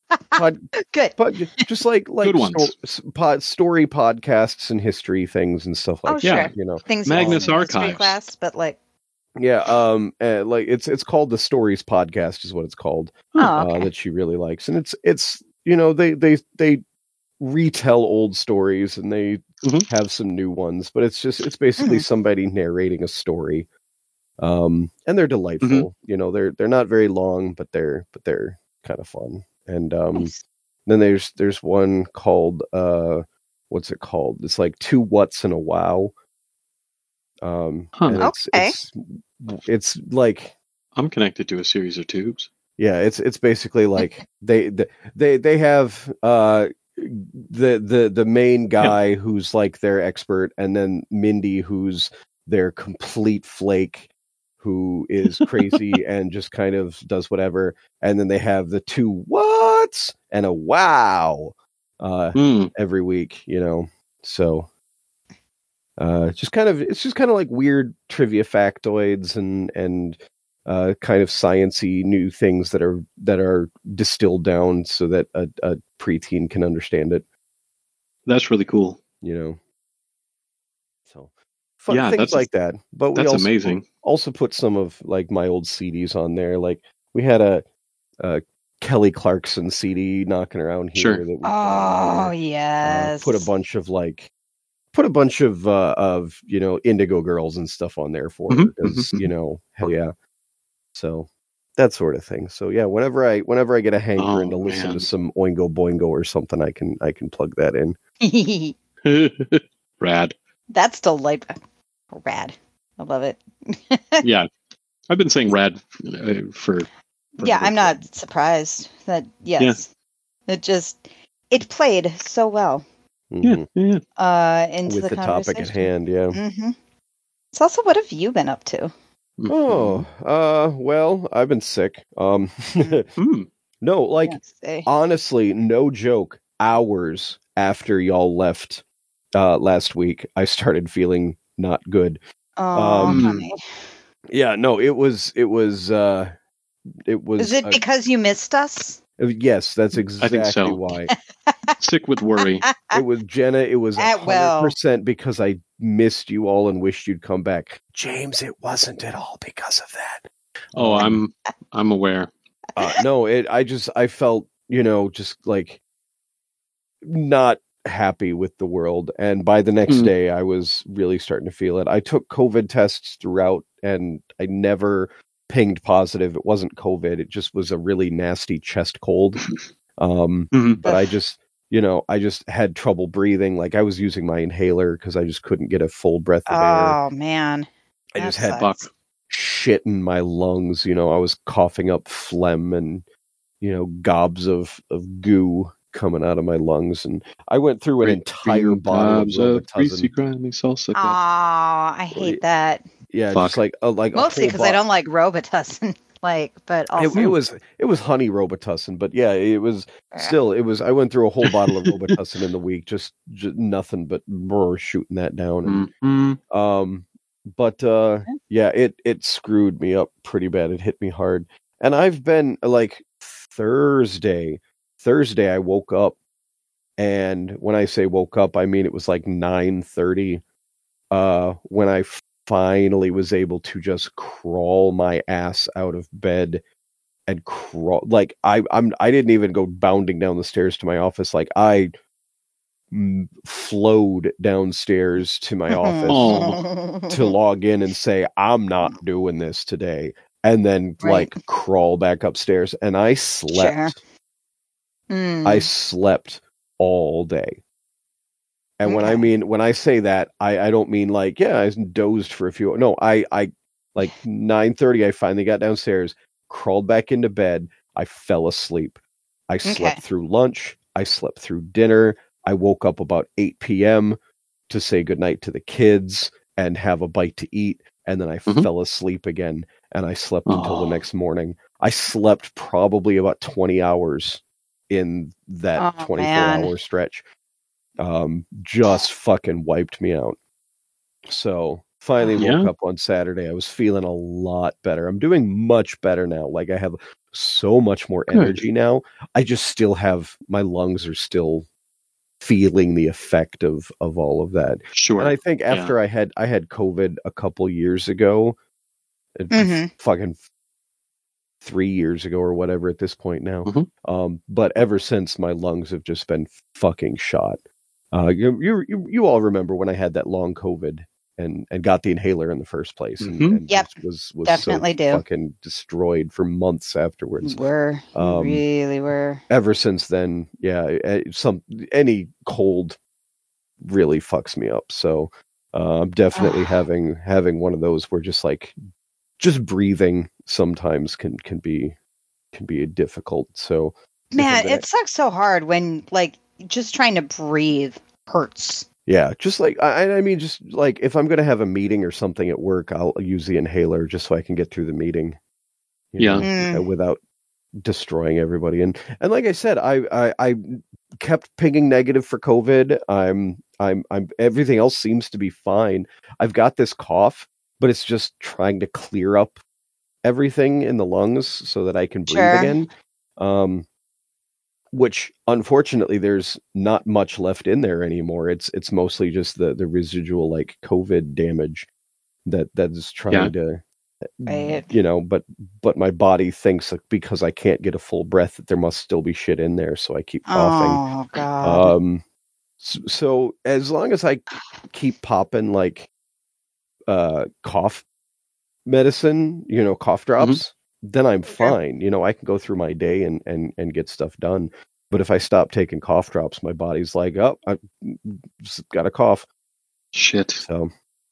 pod, Good. pod, just like like Good ones. sto- pod, story podcasts and history things and stuff like Oh, that. sure. Yeah. You know, Things Magnus you learn in history Archives. class, but like, yeah. Um, uh, like it's it's called the Stories Podcast, is what it's called. oh, Uh, okay. that she really likes, and it's it's you know they they they retell old stories and they Mhm. have some new ones, but it's just it's basically Mhm. somebody narrating a story. Um, and they're delightful. You know, they're they're not very long, but they're but they're kind of fun. And um, Nice. then there's there's one called uh, what's it called? It's like Two Whats and a Wow. Um, Huh. and it's Okay. it's it's like I'm connected to a series of tubes. yeah, it's it's basically like they they they have uh the the the main guy who's like their expert, and then Mindy who's their complete flake who is crazy and just kind of does whatever, and then they have the two whats and a wow uh Mm. every week, you know. So uh just kind of it's just kind of like weird trivia factoids and and uh kind of sciency new things that are that are distilled down so that a, a preteen can understand it, That's really cool. you know. So fun Yeah, things that's- like that. But we That's also amazing. put, also put some of like my old C Ds on there. Like we had a, a Kelly Clarkson C D knocking around here Sure. that we put Oh, on there. yes. Uh, put a bunch of like put a bunch of uh, of you know Indigo Girls and stuff on there for her Mhm, because mhm, you know hell yeah. So that sort of thing. So yeah, whenever I whenever I get a hankering Oh, to listen man. to some Oingo Boingo or something, I can I can plug that in. Rad. That's delightful. Rad. I love it. Yeah. I've been saying rad uh, for. Yeah, forever. I'm not surprised that, yes. It just, it played so well Yeah, Mhm. yeah. uh, into With the, the topic at conversation. hand, yeah. Mm-hmm. It's also, what have you been up to? Mhm. Oh, uh, well, I've been sick. Um, Mm. no, like Yes, eh. honestly, no joke. Hours after y'all left uh, last week, I started feeling not good. Oh, um, honey. Yeah, no, it was, it was, uh, it was. Is it a- because you missed us? yes, that's I exactly think so. why. Sick with worry. It was Jenna. It was a At hundred will. percent because I missed you all and wished you'd come back. James, it wasn't at all because of that. Oh, Um, I'm I'm aware. uh, no, it. I just I felt you know just like not happy with the world, and by the next Mm. day, I was really starting to feel it. I took COVID tests throughout, and I never pinged positive. It wasn't COVID. It just was a really nasty chest cold. Um, Mhm. but I just. You know, I just had trouble breathing. Like I was using my inhaler because I just couldn't get a full breath of air. Oh, man. I That just had sucks. shit in my lungs. You know, I was coughing up phlegm and, you know, gobs of, of goo coming out of my lungs. And I went through an Great entire green bottle of gobs of greasy, Robitussin. grimy salsa. Oh, cup. I hate that. Yeah, Fuck. just like a, like a Mostly whole because I bottle. don't like Robitussin. Like, but It, also, it was it was honey Robitussin, but yeah, it was still it was. I went through a whole bottle of Robitussin in the week, just, just nothing but brr, shooting that down. And, Mhm. um, but uh, yeah, it it screwed me up pretty bad. It hit me hard, and I've been like Thursday. Thursday, I woke up, and when I say woke up, I mean it was like nine thirty. Uh, when I finally was able to just crawl my ass out of bed and crawl like I I'm I didn't even go bounding down the stairs to my office. Like I mm, flowed downstairs to my office Oh. to log in and say I'm not doing this today, and then Right. like crawl back upstairs. And I slept. Mm. I slept all day. And when I Okay. mean when I say that, I I don't mean like yeah I dozed for a few. No, I I like nine thirty. I finally got downstairs, crawled back into bed. I fell asleep. I slept Okay. through lunch. I slept through dinner. I woke up about eight p.m. to say goodnight to the kids and have a bite to eat. And then I Mhm. fell asleep again and I slept until the Oh. next morning. I slept probably about twenty hours in that Oh, twenty-four man. hour stretch. Um, just fucking wiped me out. So Finally woke Yeah. up on Saturday. I was feeling a lot better. I'm doing much better now. Like I have so much more Good. energy now. I just still have, my lungs are still feeling the effect of of all of that. Sure. And I think after Yeah. I had I had COVID a couple years ago, it- Mhm. fucking three years ago or whatever at this point now. Mhm. Um, but ever since, my lungs have just been fucking shot. Uh, you, you you you all remember when I had that long COVID and and got the inhaler in the first place, and, Mhm. and Yep, just was was definitely so do. fucking destroyed for months afterwards. Were you Um, really were? Ever since then, yeah, eh, some any cold really fucks me up. So uh, I'm definitely Ugh. having having one of those where just like just breathing sometimes can can be can be difficult. So if I'm Man, gonna, it sucks so hard when like just trying to breathe hurts. yeah, just like I, I mean, just like if I'm gonna have a meeting or something at work, I'll use the inhaler just so I can get through the meeting. You Yeah. know, Mm. without destroying everybody. And and like I said, I I, I kept pinging negative for COVID. I'm I'm I'm everything else seems to be fine. I've got this cough, but it's just trying to clear up everything in the lungs so that I can breathe Sure. again. Um, which unfortunately there's not much left in there anymore. It's it's mostly just the the residual like COVID damage that that is trying Yeah. to, Right. you know, but but my body thinks that because I can't get a full breath that there must still be shit in there, so I keep coughing. Oh God. Um, so, so as long as I keep popping like uh cough medicine, you know, cough drops, then I'm Sure. fine. You know, I can go through my day and and and get stuff done. But if I stop taking cough drops, my body's like, oh, I just got a cough. Shit. So,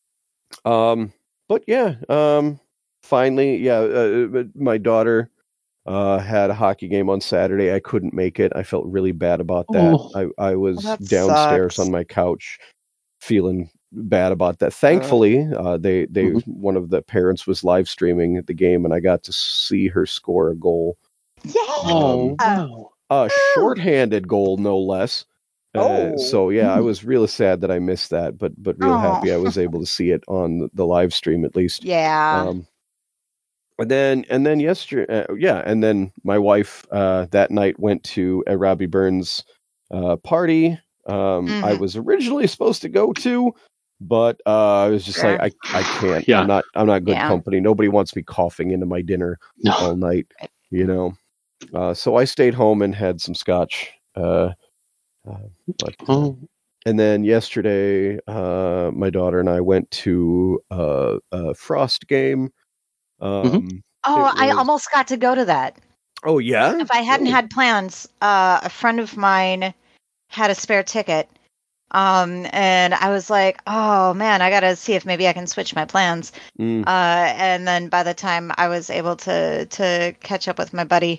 um, but yeah, um, finally, yeah, uh, my daughter uh had a hockey game on Saturday. I couldn't make it. I felt really bad about that. Oh. I I was Well, that downstairs sucks. on my couch feeling bad about that. Ugh. Thankfully, uh they they Mhm. one of the parents was live streaming the game and I got to see her score a goal. Yay! Oh Uh, wow. A Woo! shorthanded goal, no less. Uh, Oh. so yeah, I Mm. was really sad that I missed that, but but real happy I Oh. was able to see it on the, the live stream at least. Yeah. Um, and then and then yesterday, uh, yeah, and then my wife uh, that night went to a Robbie Burns uh, party. Um, I Mhm. was originally supposed to go to, but uh, I was just Sure. like, I I can't. Yeah. I'm not I'm not good Yeah. company. Nobody wants me coughing into my dinner all No. night, you know. Uh, so I stayed home and had some scotch. Uh, uh, but uh, Oh. and then yesterday, uh, my daughter and I went to uh, a Frost game. Um, Oh, it I was. almost got to go to that. Oh yeah. If I hadn't Really? had plans, uh, a friend of mine had a spare ticket. Um, and I was like, oh man, I gotta see if maybe I can switch my plans. Mm. Uh, and then by the time I was able to to catch up with my buddy,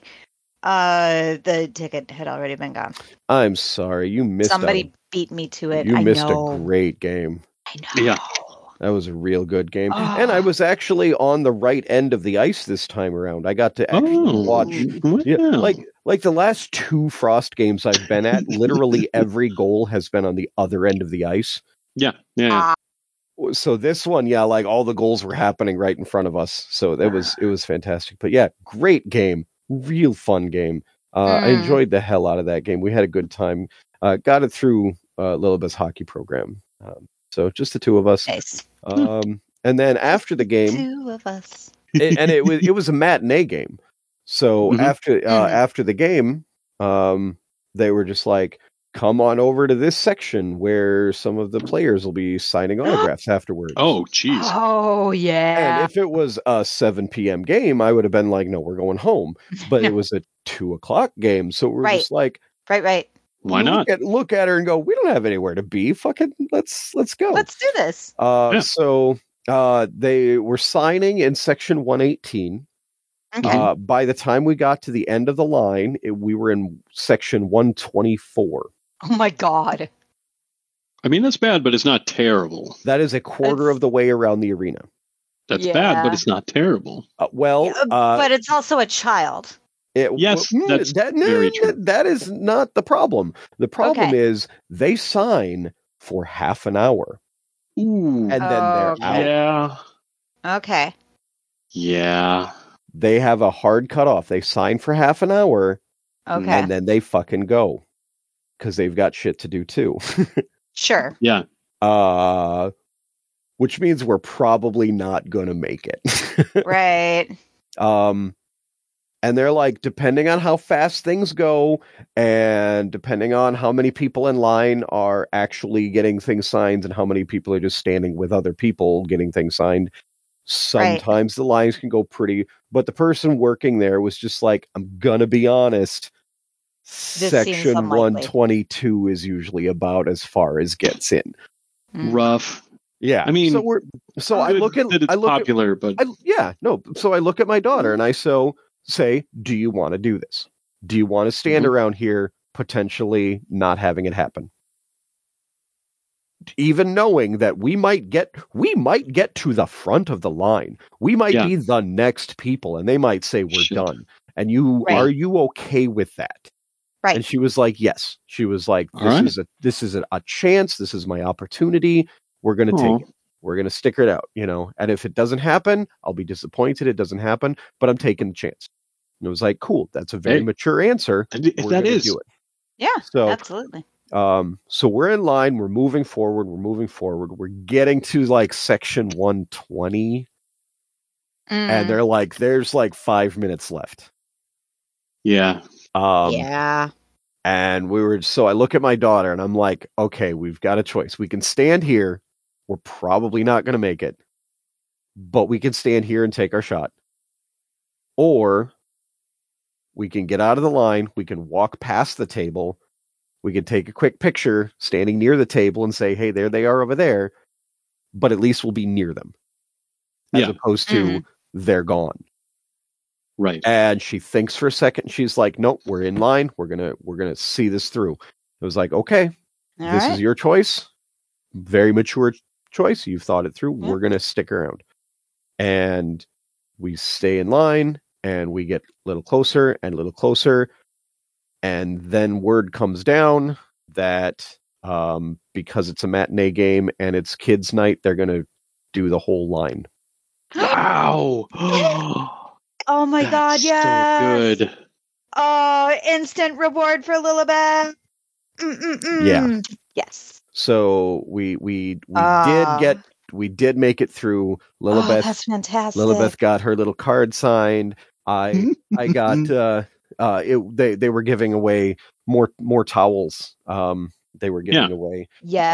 uh, the ticket had already been gone. I'm sorry, you missed Somebody out. beat me to it. You I missed know. a great game. I know. Yeah. That was a real good game, Oh. and I was actually on the right end of the ice this time around. I got to actually Oh. watch. Wow. Yeah, like like the last two Frost games I've been at, literally every goal has been on the other end of the ice. Yeah. Yeah. Yeah. Ah, So this one, yeah, like all the goals were happening right in front of us. So it was it was fantastic. But yeah, great game, real fun game. Uh, I Mm. enjoyed the hell out of that game. We had a good time. Uh, got it through uh, Lilibeth's hockey program. Um, so just the two of us. nice. Um, and then after the game, Two of us. it, and it was it was a matinee game. So Mhm. after uh, Mhm. after the game, um, they were just like, "Come on over to this section where some of the players will be signing autographs afterwards." Oh, jeez. Oh And yeah. if it was a seven p.m. game, I would have been like, "No, we're going home." But it was a two o'clock game, so we're Right. just like, Right, right. Why look not? At, look at her and go, "We don't have anywhere to be. Fucking let's let's go." Let's do this. Uh, Yeah. so uh, they were signing in section one eighteen. Okay. Uh, by the time we got to the end of the line, it, we were in section one twenty-four. Oh my god. I mean, that's bad, but it's not terrible. That is a quarter That's- of the way around the arena. That's Yeah. bad, but it's not terrible. Uh, well, Yeah, uh, but it's also a child. it, Yes, mm, that's that, very mm, true. that- that is not the problem. The problem Okay. is they sign for half an hour. Ooh. and then they're Okay. out. Yeah. Okay. Yeah. They have a hard cutoff. They sign for half an hour, Okay. and then they fucking go because they've got shit to do too. Sure. Yeah. uh, which means we're probably not going to make it. Right. Um, and they're like, depending on how fast things go and depending on how many people in line are actually getting things signed and how many people are just standing with other people getting things signed, sometimes the lines can go pretty, but the person working there was just like, I'm gonna be honest, seems section unlikely. one twenty-two is usually about as far as gets in. Mm. Rough. Yeah. I mean, so we're so I Good look at that it's I look at popular, but I, yeah, no. So I look at my daughter and I so say, do you want to do this? Do you want to stand Mhm. around here potentially not having it happen? Even knowing that we might get we might get to the front of the line. We might Yeah. be the next people and they might say we're Shit. done. And you Right. are you okay with that? Right. And she was like, yes. She was like, All this right. is a this is a, a chance. This is my opportunity. We're going to Aw. take it. We're going to stick it out, you know. And if it doesn't happen, I'll be disappointed. It doesn't happen, but I'm taking the chance. And it was like, cool. That's a very Hey. mature answer. Th- We're that gonna is. do it. Yeah. So, Absolutely. um, so we're in line. We're moving forward. We're moving forward. We're getting to like section one twenty, and Mm. they're like, "There's like five minutes left." Yeah. Um, yeah. And we were, so I look at my daughter and I'm like, okay, we've got a choice. We can stand here. We're probably not going to make it, but we can stand here and take our shot. Or we can get out of the line. We can walk past the table. We can take a quick picture standing near the table and say, hey, there they are over there. But at least we'll be near them. As Yeah. opposed to Mm. they're gone. Right. And she thinks for a second. She's like, nope, we're in line. We're going to, we're going to see this through. It was like, okay, All this right. is your choice. Very mature choice. You've thought it through. Yeah. We're going to stick around. And we stay in line and we get a little closer and a little closer. And then word comes down that um, because it's a matinee game and it's kids' night, they're going to do the whole line. Wow. Oh my God, That's yes. so good. Oh, instant reward for Lilibet. Mm-mm-mm. Yeah. Yes. So we we we Ah. did get we did make it through. Oh, Lilibeth that's fantastic. Lilibeth got her little card signed. I I got uh uh it, they they were giving away more more towels. Um they were giving Yeah. away.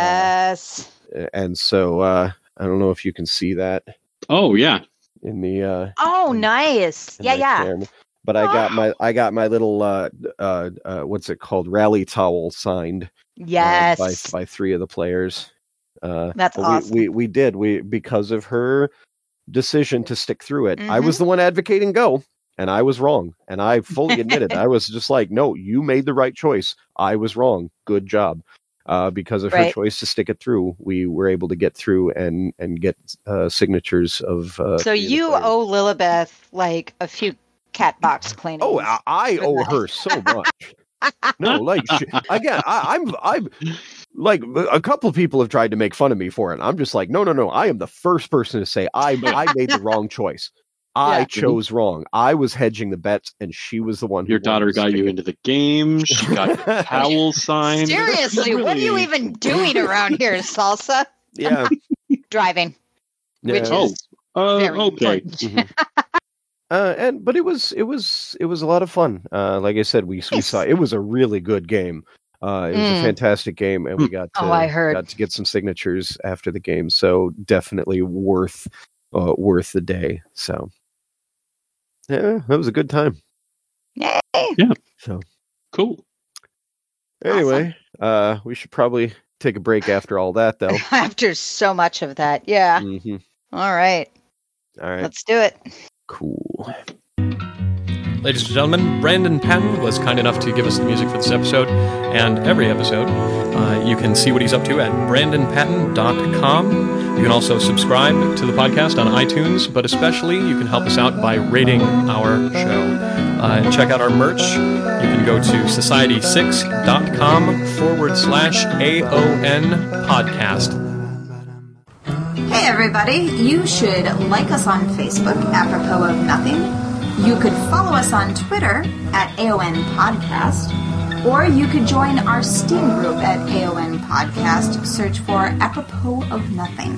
Yes. And so uh I don't know if you can see that Oh yeah. in the uh Oh, in- nice. in Yeah, my yeah. camera. But I got my I got my little uh uh, uh what's it called rally towel signed uh, Yes. by by three of the players. Uh, That's but awesome. We, we we did we because of her decision to stick through it. I Mhm. was the one advocating go, and I was wrong, and I fully admit it. I was just like, no, you made the right choice. I was wrong. Good job. Uh, because of her Right. choice to stick it through, we were able to get through and and get uh, signatures of. Uh, So three of the you players. owe Lilibeth like a few cat box cleanings. Oh, I, I for owe that. her so much. No, like she, again, I, I'm, I'm like a couple of people have tried to make fun of me for it. I'm just like, no, no, no. I am the first person to say I, I made the wrong choice. I Yeah. chose wrong. I was hedging the bets, and she was the one. Who Your daughter wanted to got stick you it. into the game. She got your towel signed. Seriously, what are you Really- even doing around here, Salsa? Yeah, Driving, which yeah. Oh. is Uh, very okay. important. Mhm. Uh, and but it was it was it was a lot of fun. Uh, like I said, we we Nice. saw it was a really good game. Uh, it was a Mm. fantastic game, and we got to, Oh, I heard. got to get some signatures after the game. So definitely worth uh, worth the day. So yeah, that was a good time. Yay! So Cool. anyway, uh, we should probably take a break after all that, though. After so much of that, yeah. hmm All right, All right, let's do it. cool. Ladies and gentlemen, Brandon Patton was kind enough to give us the music for this episode and every episode. Uh, you can see what he's up to at brandon patton dot com. You can also subscribe to the podcast on iTunes, but especially you can help us out by rating our show. Uh, check out our merch. You can go to society six dot com forward slash A O N podcast. Hey everybody, you should like us on Facebook, apropos of nothing. You could follow us on Twitter at A O N Podcast, or you could join our Steam group at A O N Podcast. Search for apropos of nothing.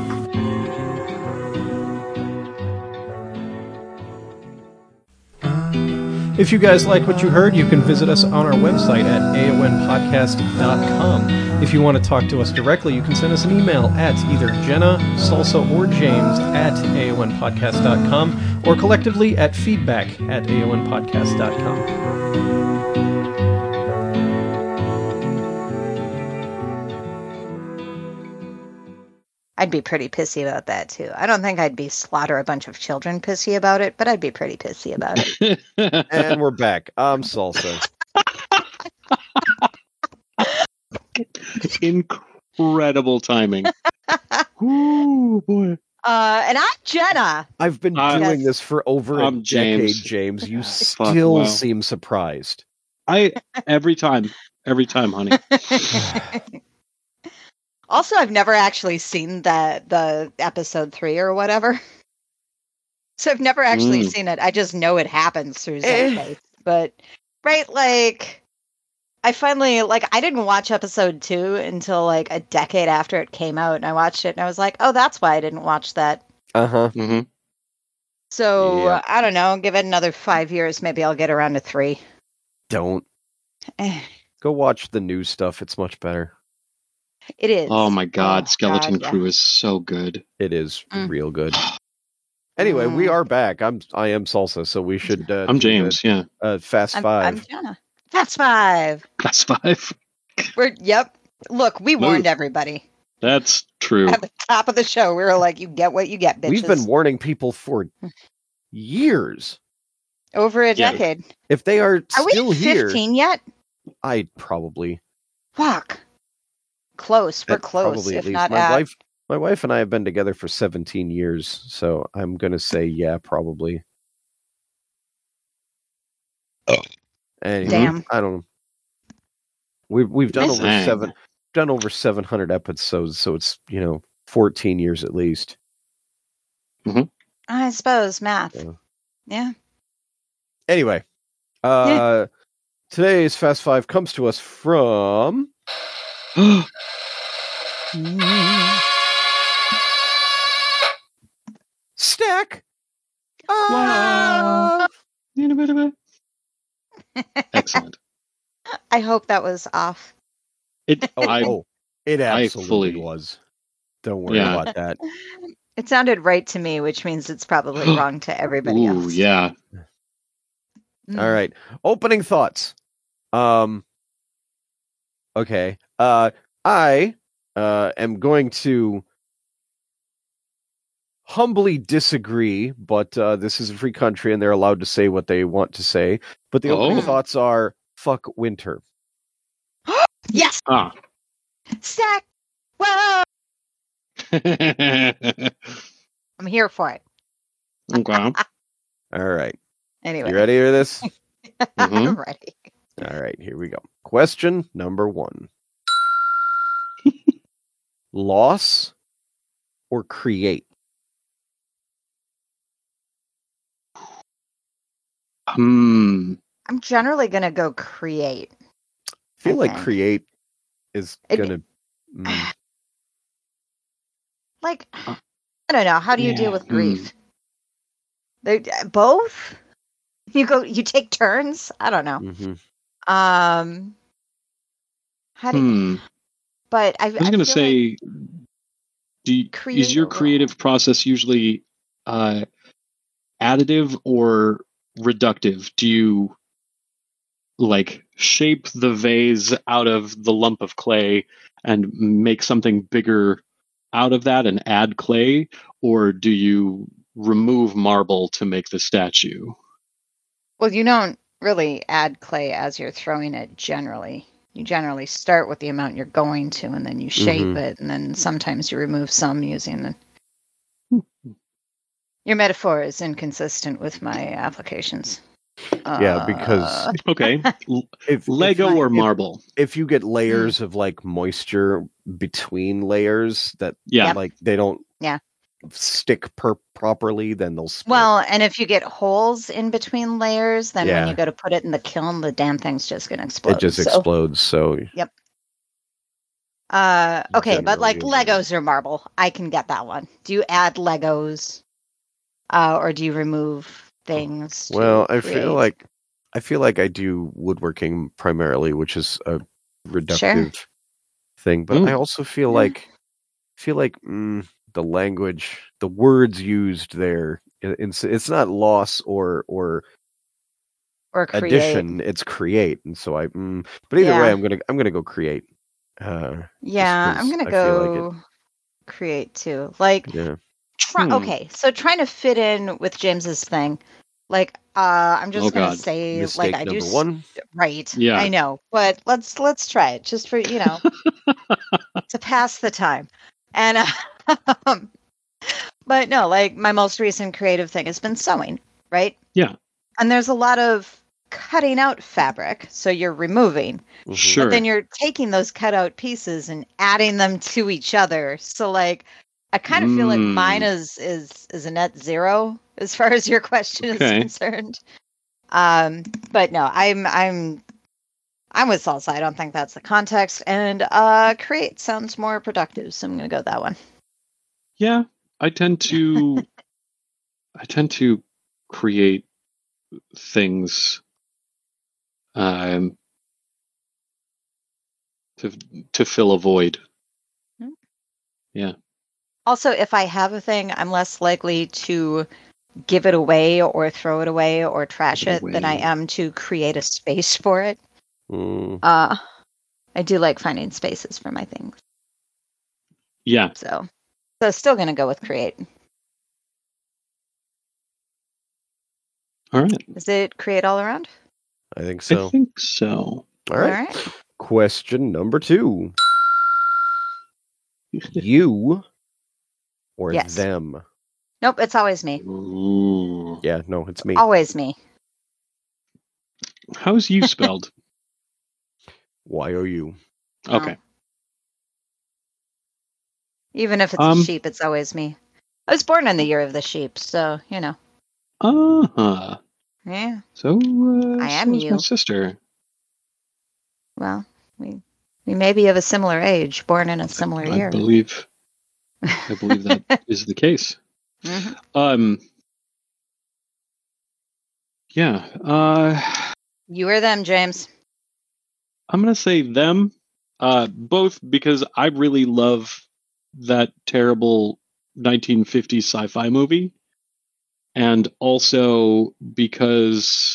If you guys like what you heard, you can visit us on our website at A O N podcast dot com. If you want to talk to us directly, you can send us an email at either Jenna, Salsa, or James at A O N podcast dot com, or collectively at feedback at A O N podcast dot com. I'd be pretty pissy about that, too. I don't think I'd be slaughter a bunch of children pissy about it, but I'd be pretty pissy about it. And we're back. I'm Salsa. Incredible timing. Ooh, boy. Uh, and I'm Jenna. I've been Uh, doing Yes. this for over I'm a decade, James. James. You Fuck, still wow. seem surprised. I every time, every time, honey. Also, I've never actually seen the the episode three or whatever. So I've never actually Mm. seen it. I just know it happens through Eh. Zeitgeist. But, right, like, I finally, like, I didn't watch episode two until, like, a decade after it came out. And I watched it and I was like, oh, that's why I didn't watch that. Uh huh. hmm So, Yeah. uh, I don't know. Give it another five years. Maybe I'll get around to three. Don't Eh, go watch the new stuff. It's much better. it is. Oh my God, Oh, Skeleton God, yeah. Crew is so good. It is Mm. real good. Anyway, we Mm. are back. I'm I am Salsa, so we should. Uh, I'm do James. Yeah, A, a fast I'm, five. I'm Jenna. That's five. that's five. We're, yep. Look, we Move. warned everybody. That's true. At the top of the show, we were like, you get what you get, bitches. We've been warning people for years. Over a Yeah. decade. If they are, Are we still here, fifteen yet? I probably. Fuck. Close. We're at- close, Probably at if least. not my at. wife, my wife and I have been together for seventeen years, so I'm gonna say yeah, probably. Anyway, Damn. I don't know. We've we've done Nice. over Dang. seven done over seven hundred episodes, so it's you know fourteen years at least. I suppose math. Yeah. Yeah. Anyway, uh, today's Fast Five comes to us from Stack. Wow. Excellent. I hope that was off. It. Oh, I. oh, it I absolutely fully- was. Don't worry Yeah. about that. It sounded right to me, which means it's probably wrong to everybody Ooh, else. yeah. Mm. All right. Opening thoughts. Um Okay. Uh I uh am going to humbly disagree, but uh this is a free country and they're allowed to say what they want to say. But the opening Oh. thoughts are fuck winter. Yes! Ah. Stack! Whoa! okay. I'm here for it. All right. Anyway. You ready for this? Mhm. I'm ready. All right, here we go. Question number one. Loss or create? Hmm. I'm generally going to go create. I feel I like think. create is It- gonna mm, Like, I don't know. How do you Yeah, deal with mm. grief? They, both? You go, you take turns? I don't know. mhm. Um, how do you, Hmm. but I, I was going to say, do you, Create is your or- creative process usually uh, additive or reductive? Do you like shape the vase out of the lump of clay and make something bigger out of that and add clay, or do you remove marble to make the statue? well, you don't really add clay as you're throwing it generally. You generally start with the amount you're going to, and then you shape Mhm. it, and then sometimes you remove some using the. Your metaphor is inconsistent with my applications. Yeah, because Uh, Okay. L- if Lego if, or if, marble? if you get layers of like moisture between layers that Yeah. Yep. like they don't Yeah. stick per properly, then they'll split. Well, and if you get holes in between layers, then when Yeah. you go to put it in the kiln, the damn thing's just going to explode. it just so, explodes. So Uh, okay, but like Generally, Legos or marble, I can get that one. Do you add Legos, uh, or do you remove things? to well, I feel create? like I feel like I do woodworking primarily, which is a reductive thing. But I Mm. also feel Yeah. like feel like mm, the language, the words used there, it- it's it's not loss or or or create. addition, it's create. And so I, mm, but either way, Yeah. I'm gonna I'm gonna go create. Uh, Yeah, I'm 'cause gonna I feel like it- go create too. Like, yeah. try, Hmm. okay, so trying to fit in with James's thing, like, uh, I'm just Oh, gonna God. say, Mistake like, I do number s- one. right. Yeah. I know, but let's let's try it just for you know to pass the time, and uh, but no, like my most recent creative thing has been sewing, right? Yeah. And there's a lot of cutting out fabric, so you're removing. Mhm. Sure. But then you're taking those cutout pieces and adding them to each other. So like I kind of feel like mine Mm. is is is a net zero as far as your question Okay. is concerned. Um, but no, I'm I'm I'm with salsa. I don't think that's the context. And uh create sounds more productive, so I'm gonna go with that one. Yeah. I tend to I tend to create things um to to fill a void. Hmm. Yeah. Also, if I have a thing, I'm less likely to give it away or throw it away or trash Give it it than I away. am to create a space for it. Mm. Uh, I do like finding spaces for my things. Yeah. So, so still going to go with create. All right. Is it create all around? I think I so. think so. All right. All right. Question number two. You or Yes. them? Nope, it's always me. Ooh. Yeah, no, it's me. Always me. How's you spelled? Y O U. No. Okay. Even if it's Um, a sheep, it's always me. I was born in the year of the sheep, so, you know. Uh-huh. Yeah. So, uh, I so am is my you. sister. Well, we we may be of a similar age, born in a similar I year. believe I believe that is the case. Mhm. Um yeah, uh You or them, James? I'm going to say them uh both because I really love that terrible nineteen fifties sci-fi movie, and also because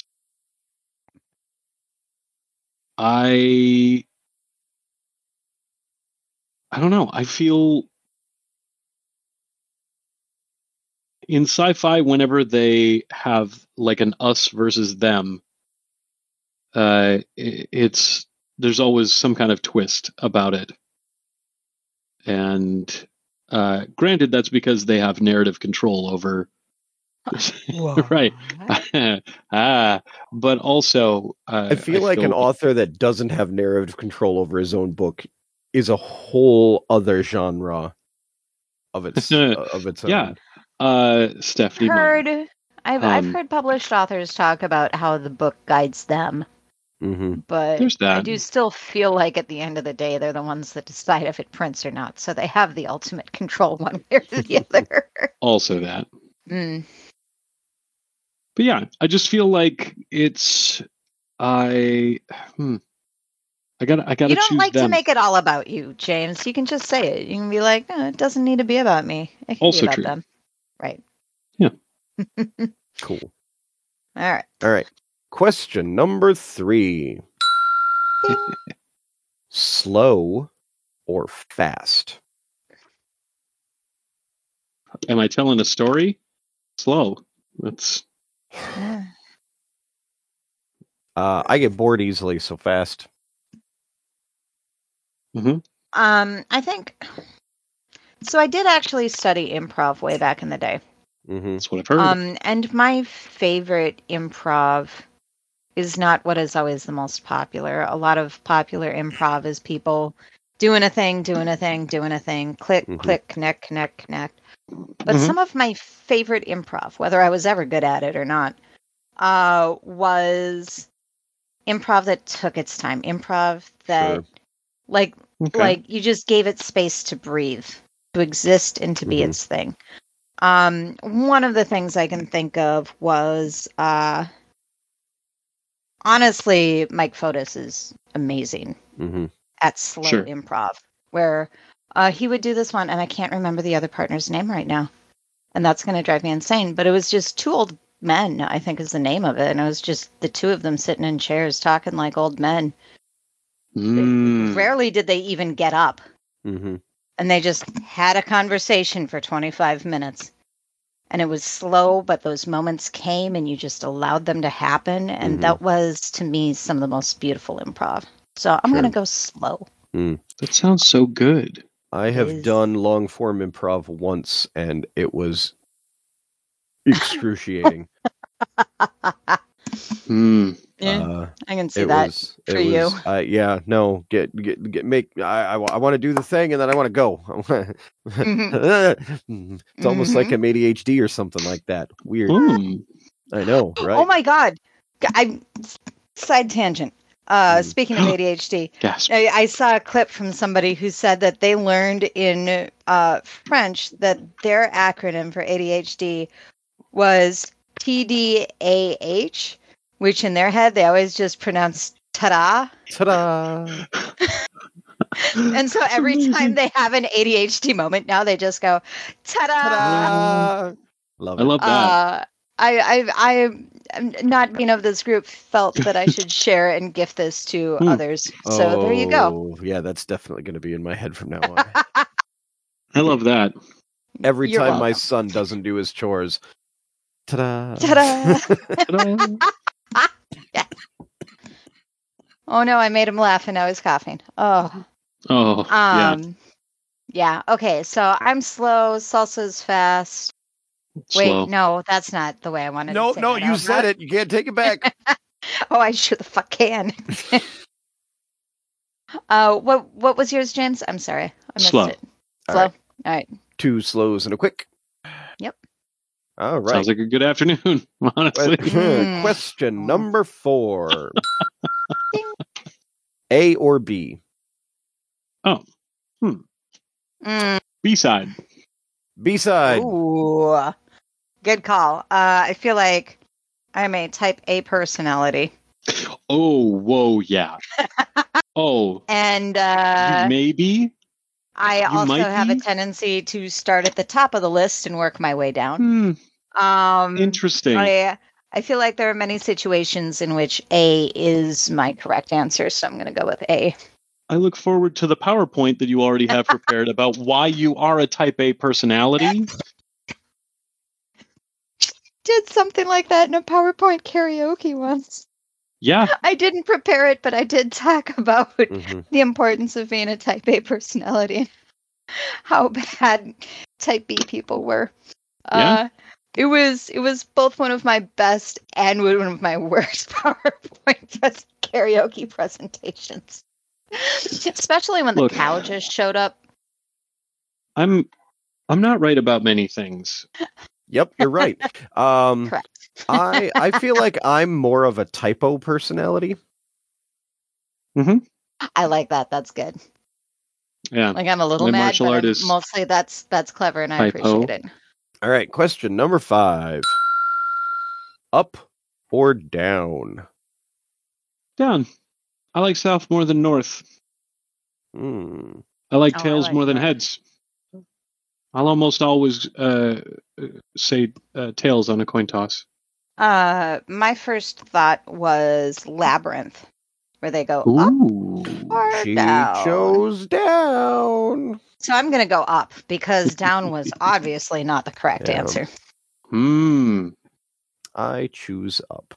I I don't know, I feel in sci-fi whenever they have like an us versus them, uh i- it's there's always some kind of twist about it. And uh granted, that's because they have narrative control over right. ah but also uh, I feel like an author that doesn't have narrative control over his own book is a whole other genre of its uh, of its yeah own. uh Stephanie Meyer. Heard. I've I've Um, heard published authors talk about how the book guides them, Mm-hmm. but There's that. I do still feel like at the end of the day they're the ones that decide if it prints or not, so they have the ultimate control one way or the other. also that Mm. but yeah, I just feel like it's I hmm, I gotta I gotta You don't choose like them. to make it all about you, James. You can just say it. You can be like, no, it doesn't need to be about me. It can Also be about true. them. Right. Yeah. Cool. All right. All right. Question number three. Slow or fast? Am I telling a story? Slow. That's Yeah. Uh, I get bored easily, so fast. mm-hmm. Um, I think so. I did actually study improv way back in the day. Mm-hmm. That's what I've heard. Um, and my favorite improv is not what is always the most popular. A lot of popular improv is people doing a thing, doing a thing, doing a thing, click, Mhm. click, connect, connect, connect. But Mhm. some of my favorite improv, whether I was ever good at it or not, uh, was improv that took its time. Improv that, Sure. like, Okay. like you just gave it space to breathe, to exist, and to be Mhm. its thing. Um, one of the things I can think of was, uh, honestly, Mike Fotis is amazing hmm at slow Sure. improv, where uh, he would do this one, and I can't remember the other partner's name right now, and that's going to drive me insane. But it was just two old men, I think is the name of it, and it was just the two of them sitting in chairs talking like old men. Mm. Rarely did they even get up, hmm and they just had a conversation for twenty-five minutes. And it was slow, but those moments came and you just allowed them to happen. And Mhm. that was, to me, some of the most beautiful improv. So I'm Sure. going to go slow. That sounds so good. I It have is. done long form improv once, and it was excruciating. Mm. Yeah, uh, I can see it that was. for It you. was. Uh, yeah. No. Get. Get. Get. Make. I. I, I want to do the thing, and then I want to go. Mhm. It's almost like Mhm. I'm A D H D or something like that. Weird. Mm. I know, right? Oh my God. I side tangent. Uh, Mm. speaking of A D H D, Gasp. I, I saw a clip from somebody who said that they learned in uh, French that their acronym for A D H D was T D A H, which in their head they always just pronounce ta-da. Ta-da! And so every time they have an A D H D moment, now they just go ta-da. Ta-da! Love I it. love that. Uh, I, I, I, not being of this group, felt that I should share and gift this to Hmm. others. So there you go. Oh, yeah, that's definitely going to be in my head from now on. I love that. Every You're time my welcome. son doesn't do his chores, ta-da! Ta-da! Ta-da. Yeah. Oh no, I made him laugh and now he's coughing. Oh. Oh, yeah. Um. Yeah. Okay. So I'm slow. Salsa's fast. Slow. Wait, no, that's not the way I wanted no, to say no, that you out said loud. it. You can't take it back. Oh, I sure the fuck can. uh, what what was yours, James? I'm sorry, I missed Slow. it. All Slow. right. All right. Two slows and a quick. Yep. All right. Sounds like a good afternoon, honestly. Mm. Question number four. Ding. A or B? Oh. Hmm. Mm. B-side. B-side. Ooh, good call. Uh, I feel like I'm a type A personality, Oh, whoa, yeah. Oh, and uh, maybe? I you also might have a be? tendency to start at the top of the list and work my way down. Hmm. Um, Interesting. I I feel like there are many situations in which A is my correct answer, so I'm going to go with A. I look forward to the PowerPoint that you already have prepared about why you are a type A personality. Did something like that in a PowerPoint karaoke once. Yeah. I didn't prepare it, but I did talk about Mhm. the importance of being a type A personality and how bad type B people were. Yeah. Uh, it was it was both one of my best and one of my worst PowerPoint pres- karaoke presentations. Especially when the Look. cow just showed up. I'm I'm not right about many things. Yep, you're right. Um, Correct. I I feel like I'm more of a typo personality. I like that. That's good. Yeah. Like I'm a little My mad, martial but art I'm, is mostly that's that's clever and I typo. appreciate it. All right, question number five. Up or down? Down. I like south more than north. Hmm. I like Oh, I tails like more than north. heads. I'll almost always uh, say uh, tails on a coin toss. Uh, my first thought was Labyrinth, where they go up Ooh. or She down. chose down. So I'm going to go up because down was obviously not the correct Yeah. answer. Hmm. I choose up.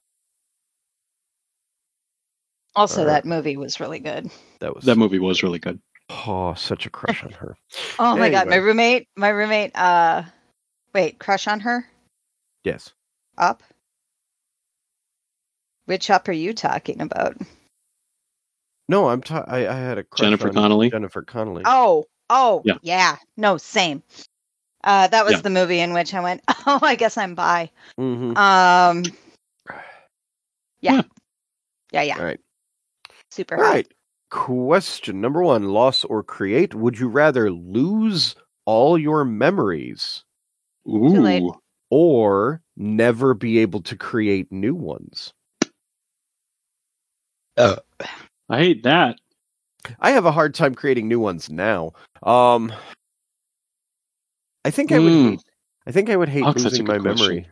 Also, All that right. movie was really good. That was That movie was really good. oh, such a crush on her. Oh my god, my Anyway. roommate, my roommate. Uh, wait, crush on her? Yes. Up? Which up are you talking about? No, I'm. Ta- I, I had a crush Jennifer on Connelly. Jennifer Connelly. Oh, oh, Yeah. yeah. No, same. Uh, that was Yeah. the movie in which I went, oh, I guess I'm bi. Mm-hmm. Um, yeah. Yeah. Yeah, yeah. All right. Super All high. right. Question number one: loss or create? Would you rather lose all your memories Too late. Ooh. or never be able to create new ones? I hate that. I have a hard time creating new ones now. Um, I think I would Mm. hate. I think I would hate Oh, that's a losing good my question. memory.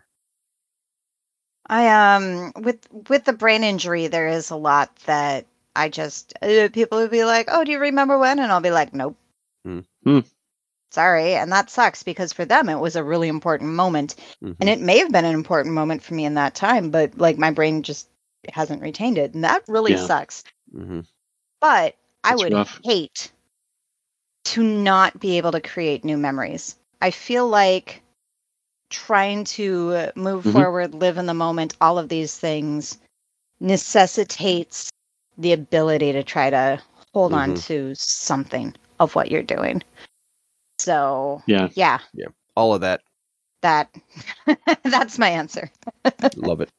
I um with with the brain injury, there is a lot that I just uh, people would be like, "Oh, do you remember when?" And I'll be like, "Nope." Hmm. Hmm. Sorry, and that sucks because for them it was a really important moment, Mhm. and it may have been an important moment for me in that time, but like my brain just hasn't retained it, and that really Yeah. sucks. Mhm. But I That's would rough. hate to not be able to create new memories. I feel like trying to move Mhm. forward, live in the moment, all of these things necessitates the ability to try to hold on Mhm. to something of what you're doing. So, Yeah. yeah, All of that. that that's my answer. Love it.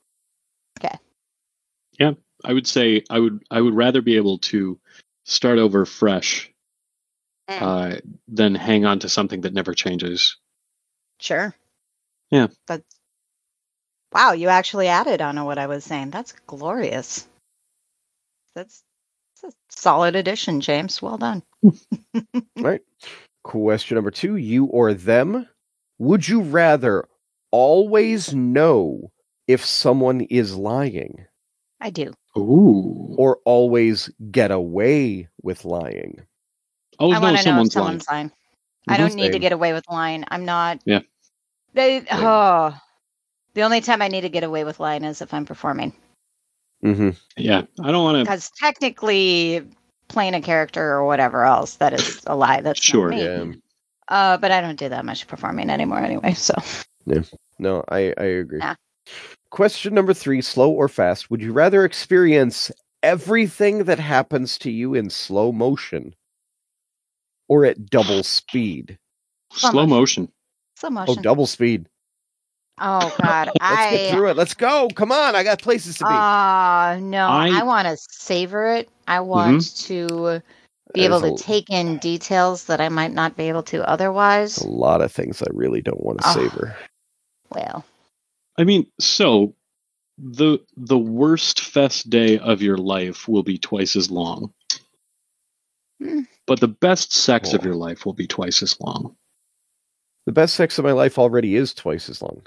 I would say I would I would rather be able to start over fresh Mm. uh, than hang on to something that never changes. Sure. Yeah. That's wow, you actually added on to what I was saying. That's glorious. That's, that's a solid addition, James. Well done. All right. Question number two: you or them? Would you rather always know if someone is lying, I do. Ooh. or always get away with lying? Always I know want to know if someone's lying. someone's lying. I Mhm. don't need to Same. get away with lying. I'm not. Yeah. They, Same. oh, the only time I need to get away with lying is if I'm performing. Mm-hmm. Yeah. I don't want to. Because technically, playing a character or whatever else, that is a lie. That's Sure. not me. Yeah. Uh, but I don't do that much performing anymore anyway. So No, I, I agree. Yeah. Question number three: slow or fast? Would you rather experience everything that happens to you in slow motion or at double speed? Slow Slow motion. motion. slow Oh, motion. double speed. Oh God, Let's get I. through it. Let's go. Come on. I got places to be. Uh no, I, I- want to savor it. I want to be able There's to a- take in details that I might not be able to otherwise. a lot of things I really don't want to Oh. savor. Well, I mean, so the the worst fest day of your life will be twice as long, Hmm. but the best sex of Oh. your life will be twice as long. The best sex of my life already is twice as long.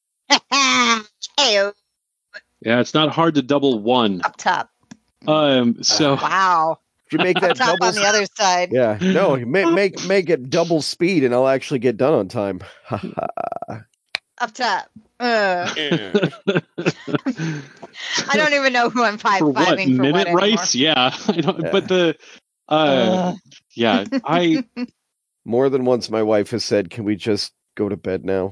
Hey, Yeah, it's not hard to double one. up top. Um. So. Wow. If you make Up that top double, on the other side. yeah, no, make make make it double speed, and I'll actually get done on time. Up top. Uh, I don't even know who I'm five for what fiving for minute what rice? Yeah, I don't. Yeah. But the, uh, Ugh. yeah, I. More than once, my wife has said, "Can we just go to bed now?"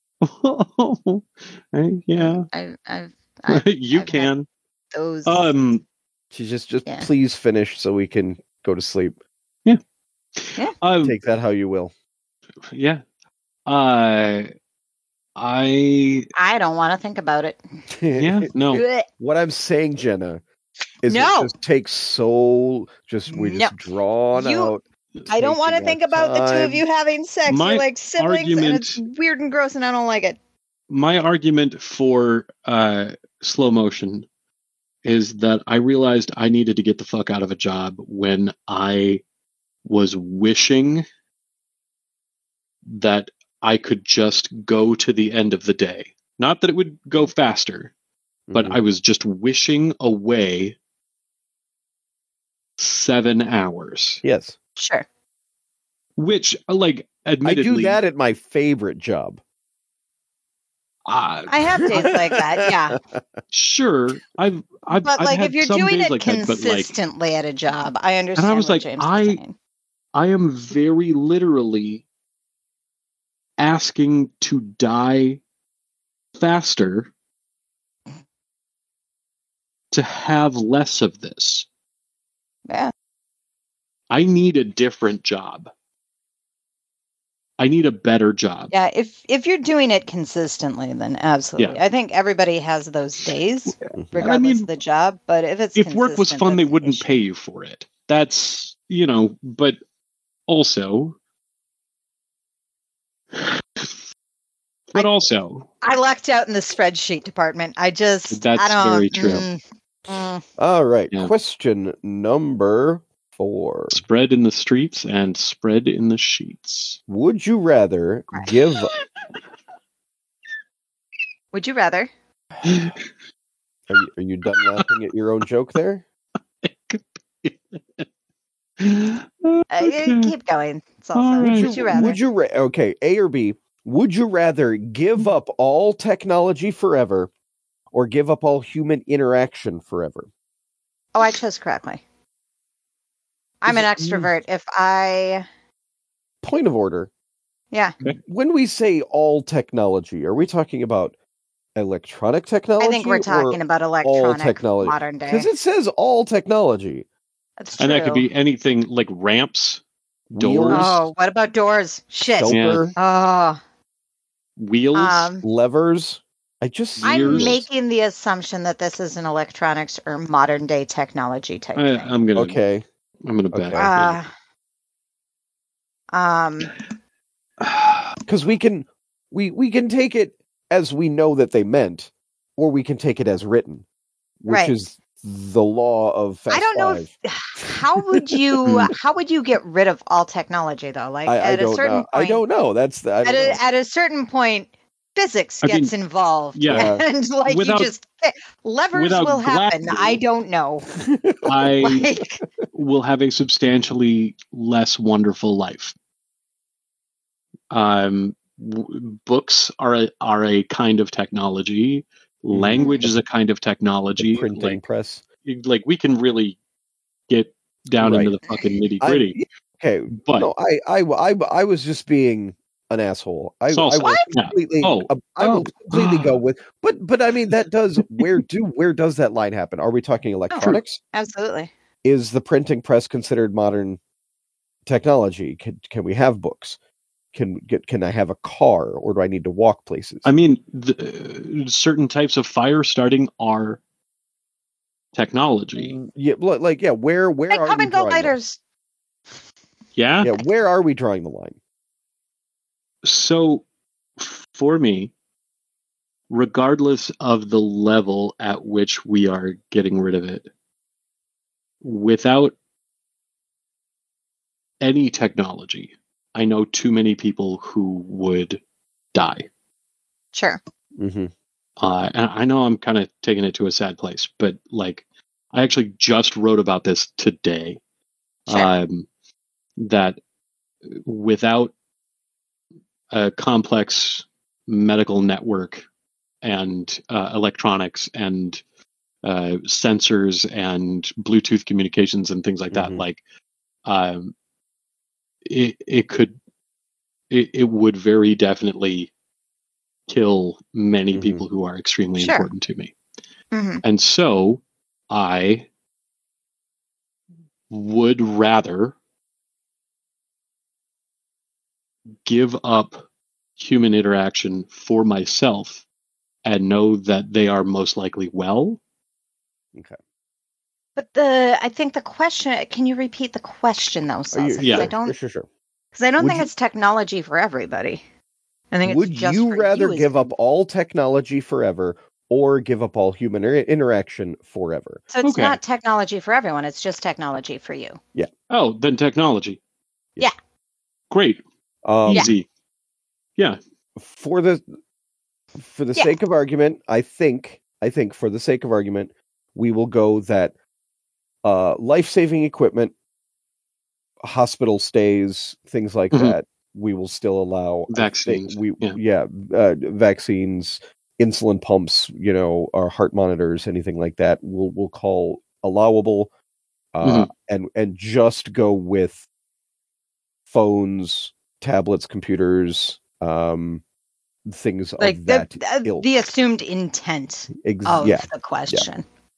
yeah, I've, I've, I've, you I've had can. those. Um. She's just, just Yeah. please finish so we can go to sleep. Um. Take that how you will. Yeah. Uh. I. I don't want to think about it. Yeah. No. Blech. What I'm saying, Jenna, is No. it just takes so just we just No. drawn You- out. I don't want to taking think our about the two of time. you having sex. My You're like siblings, and argument- it's weird and gross, and I don't like it. My argument for uh slow motion is that I realized I needed to get the fuck out of a job when I was wishing that I could just go to the end of the day. Not that it would go faster, but Mhm. I was just wishing away seven hours. Yes, Sure. Which, like, I admittedly, do that at my favorite job. uh, I have days like that, yeah. Sure, I've I've, But I've like, had if you're some doing days it like that, but like, consistently at a job, I understand and I was what like, James I is saying. I am very literally asking to die faster to have less of this. Yeah. I need a different job. I need a better job. Yeah, if if you're doing it consistently, then absolutely. Yeah. I think everybody has those days, regardless I mean, of the job. But if it's if work was consistent, fun, they that's the wouldn't issue. pay you for it. That's, you know, but also, but I- also, I lucked out in the spreadsheet department. I just, That's I don't, very true. mm, mm. All right. Yeah. Question number four. spread in the streets and spread in the sheets. Would you rather give Would you rather? Are you, are you done laughing at your own joke there? Uh, Okay. keep going. It's also, All would right. you, you rather? Would you ra- okay, A or B? Would you rather give up all technology forever or give up all human interaction forever? Oh, I chose correctly. I'm Is an it- extrovert. If I, Point of order. yeah, When we say all technology, are we talking about electronic technology? I think we're talking or about all electronic technology? modern day. Because it says all technology. That's true. And that could be anything like ramps, doors, Wheels, Oh, what about doors? Shit. shelter, Oh, wheels. um, levers. I just I'm Years. making the assumption that this is an electronics or modern day technology type I, thing. I'm gonna. okay. I'm gonna bet. Okay. Uh, um, Because we can we we can take it as we know that they meant, or we can take it as written, which Right. is the law of Fast I don't know Five. if, how would you how would you get rid of all technology though? Like I, I at a don't certain know. point, I don't know. That's the, I at don't a know. at a certain point, physics I mean, gets involved. yeah. and like Without- you just levers without will happen. glasses. I don't know. I Like, will have a substantially less wonderful life. Um, w- books are a, are a kind of technology. Language is a kind of technology. The printing Like, press. like we can really get down Right. into the fucking nitty I, gritty. okay. But no, I, I, I, I was just being an asshole. I, I Salsa. will Yeah. completely. Oh. uh, I will Oh. completely go with. But, but I mean, that does. Where do where does that line happen? Are we talking electronics? absolutely. Is the printing press considered modern technology? Can can we have books? Can get can I have a car, or do I need to walk places? I mean, the, certain types of fire starting are technology. Mm, yeah, li- like yeah, where where Hey, are come we and go drawing the, lighters. Yeah. yeah, where are we drawing the line? So for me, regardless of the level at which we are getting rid of it, without any technology, I know too many people who would die. Sure. Mm-hmm. Uh, and I know I'm kind of taking it to a sad place, but like, I actually just wrote about this today. Sure. Um, that without a complex medical network and uh, electronics and uh, sensors and Bluetooth communications and things like that, Mhm. like um, it it could it, it would very definitely kill many Mhm. people who are extremely Sure. important to me. hmm And so I would rather give up human interaction for myself and know that they are most likely well. Okay. But the I think the question. Can you repeat the question though, Are you, Salsa? 'Cause Yeah. I sure, don't. sure, sure. Because I don't Would think you- it's technology for everybody. I think Would it's just you for rather you as give an- up all technology forever or give up all human inter- interaction forever? So it's Okay. not technology for everyone. It's just technology for you. Oh, then technology. Yeah. Great. Um, Easy. Yeah. For the for the Yeah. sake of argument, I think I think for the sake of argument, we will go that uh, life-saving equipment, hospital stays, things like Mhm. that, we will still allow. I think Vaccines, we yeah. yeah, uh, vaccines, insulin pumps, you know, our heart monitors, anything like that. We'll we'll call allowable, uh, Mhm. and and just go with phones, tablets, computers, um, things Like of the that the, ilk. the assumed intent Ex- of yeah, the question.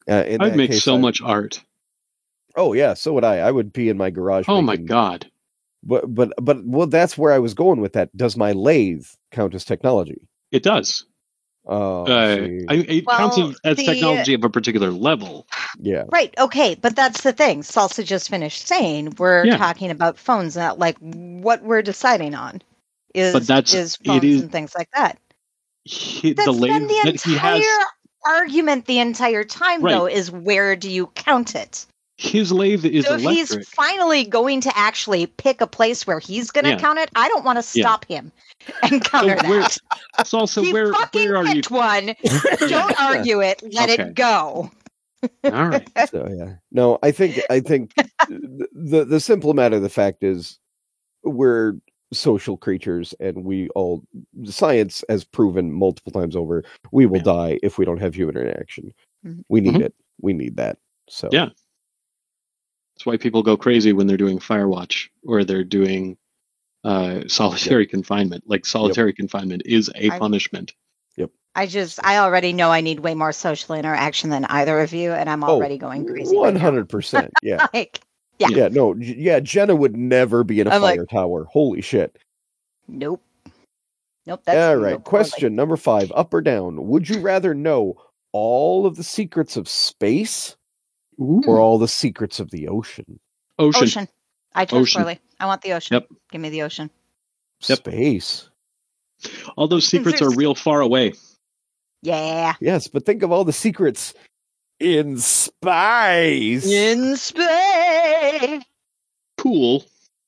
Uh, in I'd that make case, so I- much art. Oh yeah, so would I. I would be in my garage. Oh my making- god. But but but well, that's where I was going with that. Does my lathe count as technology? It does. Oh, uh, see. I, it Well, counts as, as the- technology of a particular level. yeah. Right. Okay. But that's the thing. Salsa just finished saying we're Yeah. talking about phones, not like what we're deciding on is, But that's- is it phones is- and things like that. He, That's the been lathe the that he entire has, argument the entire time, Right. though, is where do you count it? his lathe is so if electric. he's finally going to actually pick a place where he's going to Yeah. count it, I don't want to Yeah. stop him and counter So where- that. It's also he where fucking where are you? picked one. Don't argue it. Let Okay. it go. All right. So yeah. No, I think I think the, the the simple matter of the fact is we're social creatures and we all science has proven multiple times over we will Yeah. die if we don't have human interaction. Mhm. We need Mhm. it. We need that. So Yeah. That's why people go crazy when they're doing Firewatch or they're doing uh, solitary confinement. Like solitary confinement is a I- punishment. I just, I already know I need way more social interaction than either of you, and I'm already going crazy. One right now. hundred percent. Yeah. Like, Yeah. Yeah, no, J- yeah, Jenna would never be in a I'm like- fire tower. Holy shit. nope. Nope. That's All no, right, totally. question number five, up or down? Would you rather know all of the secrets of space Ooh. or all the secrets of the ocean? Ocean. Ocean. I chose Ocean. poorly. I want the ocean. Yep. Give me the ocean. Yep. Space. All those secrets are real far away. Yeah. Yes, but think of all the secrets in space. In space. Cool.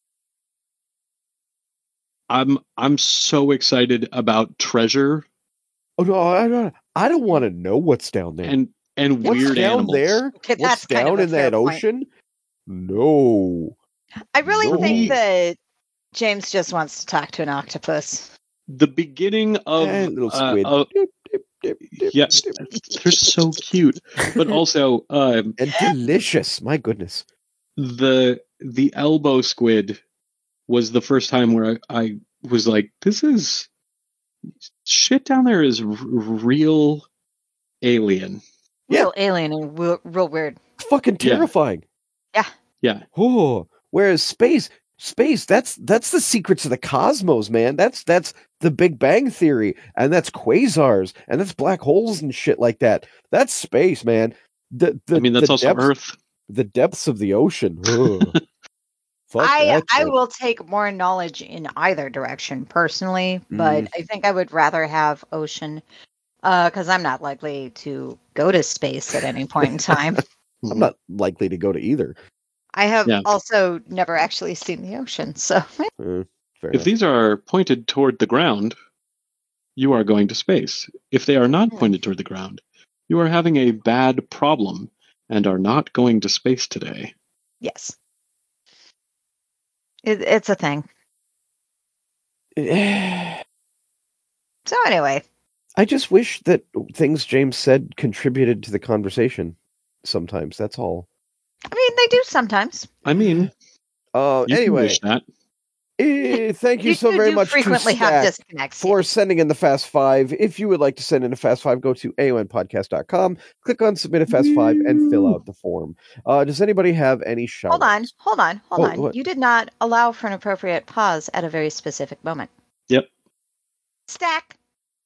I'm I'm so excited about treasure Oh no, I don't I don't want to know what's down there. and and what's weird down animals. there? Okay, What's that's kind down of a in fair that point. ocean? No. I really No. think that James just wants to talk to an octopus. The beginning of Eh, little uh, squid. uh, Dip, dip, dip, dip, yes, dip. they're so cute. But also um, And delicious. My goodness. the the elbow squid was the first time where I, I was like, this is shit down there is r- real alien. Yeah. Real alien and real, real weird. Fucking Yeah. terrifying. Yeah. Yeah. Oh, whereas space, space, that's that's the secrets of the cosmos, man. That's that's the Big Bang Theory, and that's quasars, and that's black holes and shit like that. That's space, man. The, the I mean, that's the also depths, Earth. the depths of the ocean. Ugh. Fuck I that I shit. will take more knowledge in either direction personally, but I think I would rather have ocean because I'm not likely to go to space at any point in time. I'm not likely to go to either. I have Yeah. also never actually seen the ocean, so Uh, fair If enough. these are pointed toward the ground, you are going to space. If they are not Hmm. pointed toward the ground, you are having a bad problem and are not going to space today. yes, it, it's a thing. So anyway, I just wish that things James said contributed to the conversation. Sometimes that's all. I mean they do sometimes. I mean, Uh, you can anyway, wish that. eh, thank you, so very do much frequently to have Stack disconnects. for sending in the Fast Five. If you would like to send in a Fast Five, go to A O N podcast dot com, click on Submit a Fast Five, and fill out the form. Uh, does anybody have any shout Hold on, hold on, hold Oh, on. what? You did not allow for an appropriate pause at a very specific moment. Yep. Stack.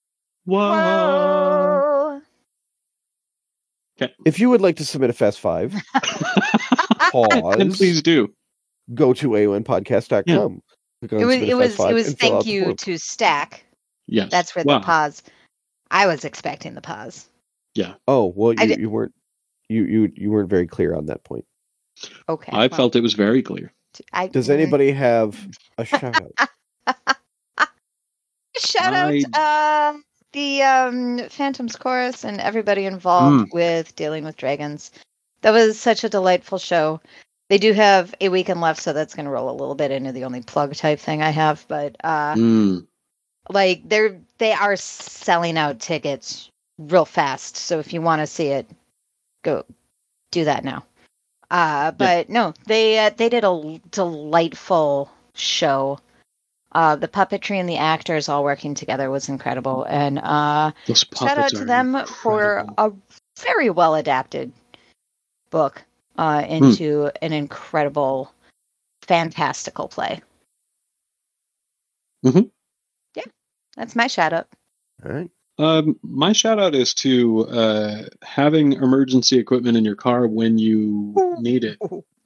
Whoa. Whoa. If you would like to submit a Fast Five, pause. And please do. go to A O N podcast dot com. Click on It was Submit a it Fast was Five it was and fill out thank the you form. to Stack. Yes. That's where Wow. the pause. I was expecting the pause. Oh well, I you, did- you weren't you you you weren't very clear on that point. Okay. I well, felt it was very clear. I, Does anybody have a shout out? shout out uh, the um, Phantoms Chorus and everybody involved with dealing with dragons. That was such a delightful show. They do have a weekend left, so that's going to roll a little bit into the only plug type thing I have. But uh, Mm. like they're they are selling out tickets real fast. So if you want to see it, go do that now. Uh, but no, they uh, they did a delightful show. Uh, the puppetry and the actors all working together was incredible, and uh, Those shout out puppets to are them for incredible. a very well adapted book uh, into hmm. an incredible, fantastical play. Mm-hmm. Yeah, that's my shout out. All right. Um, my shout out is to uh, having emergency equipment in your car when you need it.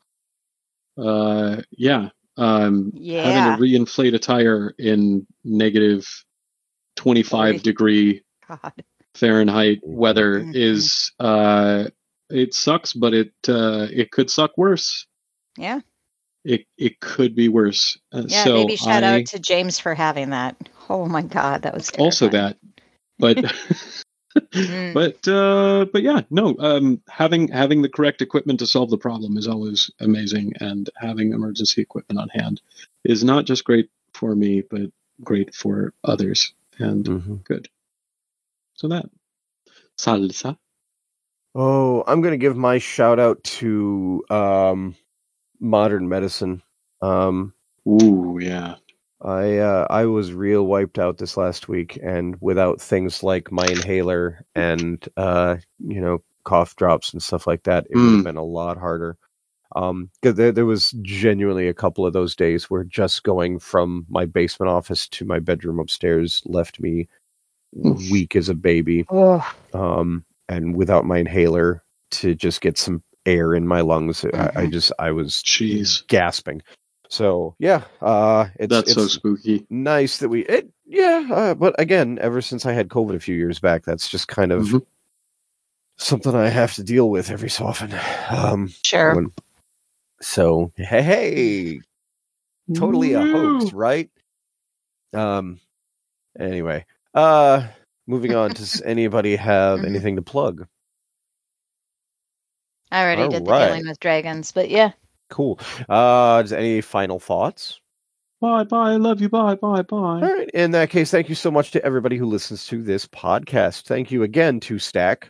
Uh, yeah. Um, yeah. Having to reinflate a tire in negative twenty-five Sorry. degree God. Fahrenheit weather mm-hmm. is uh, it sucks, but it uh, it could suck worse. Yeah. It it could be worse. Uh, yeah. so Maybe shout I, out to James for having that. Oh my God, that was terrifying. Also that, but. Mm. But uh, but yeah, no. Um, having having the correct equipment to solve the problem is always amazing, and having emergency equipment on hand is not just great for me, but great for others, and mm-hmm. good. So that salsa. Oh, I'm gonna give my shout out to um, modern medicine. Um, Ooh, yeah. I uh, I was real wiped out this last week, and without things like my inhaler and uh, you know cough drops and stuff like that, it mm. would have been a lot harder. Um, cause there there was genuinely a couple of those days where just going from my basement office to my bedroom upstairs left me Oof. weak as a baby. Oh. Um, and without my inhaler to just get some air in my lungs, mm-hmm. I, I just I was Jeez. gasping. So yeah, uh, it's that's it's so spooky. Nice that we, it, yeah. Uh, but again, ever since I had COVID a few years back, that's just kind of mm-hmm. something I have to deal with every so often. Um, sure. When, so hey, hey, totally a hoax, right? Um. Anyway, uh, moving on. Does anybody have mm-hmm. anything to plug? I already All did right. the Dealing with Dragons, but yeah. Cool. Uh, does any final thoughts? Bye, bye. I love you. Bye, bye, bye. All right. In that case, thank you so much to everybody who listens to this podcast. Thank you again to Stack.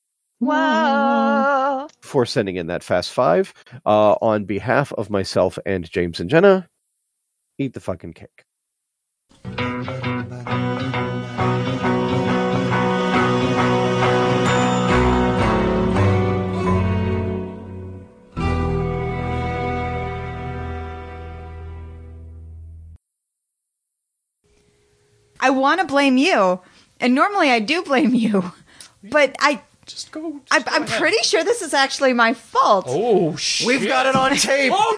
Whoa. For sending in that Fast Five. Uh, on behalf of myself and James and Jenna, eat the fucking cake. I want to blame you, and normally I do blame you, but I just go. Just I, go I'm ahead. pretty sure this is actually my fault. Oh shit! We've got it on tape. Oh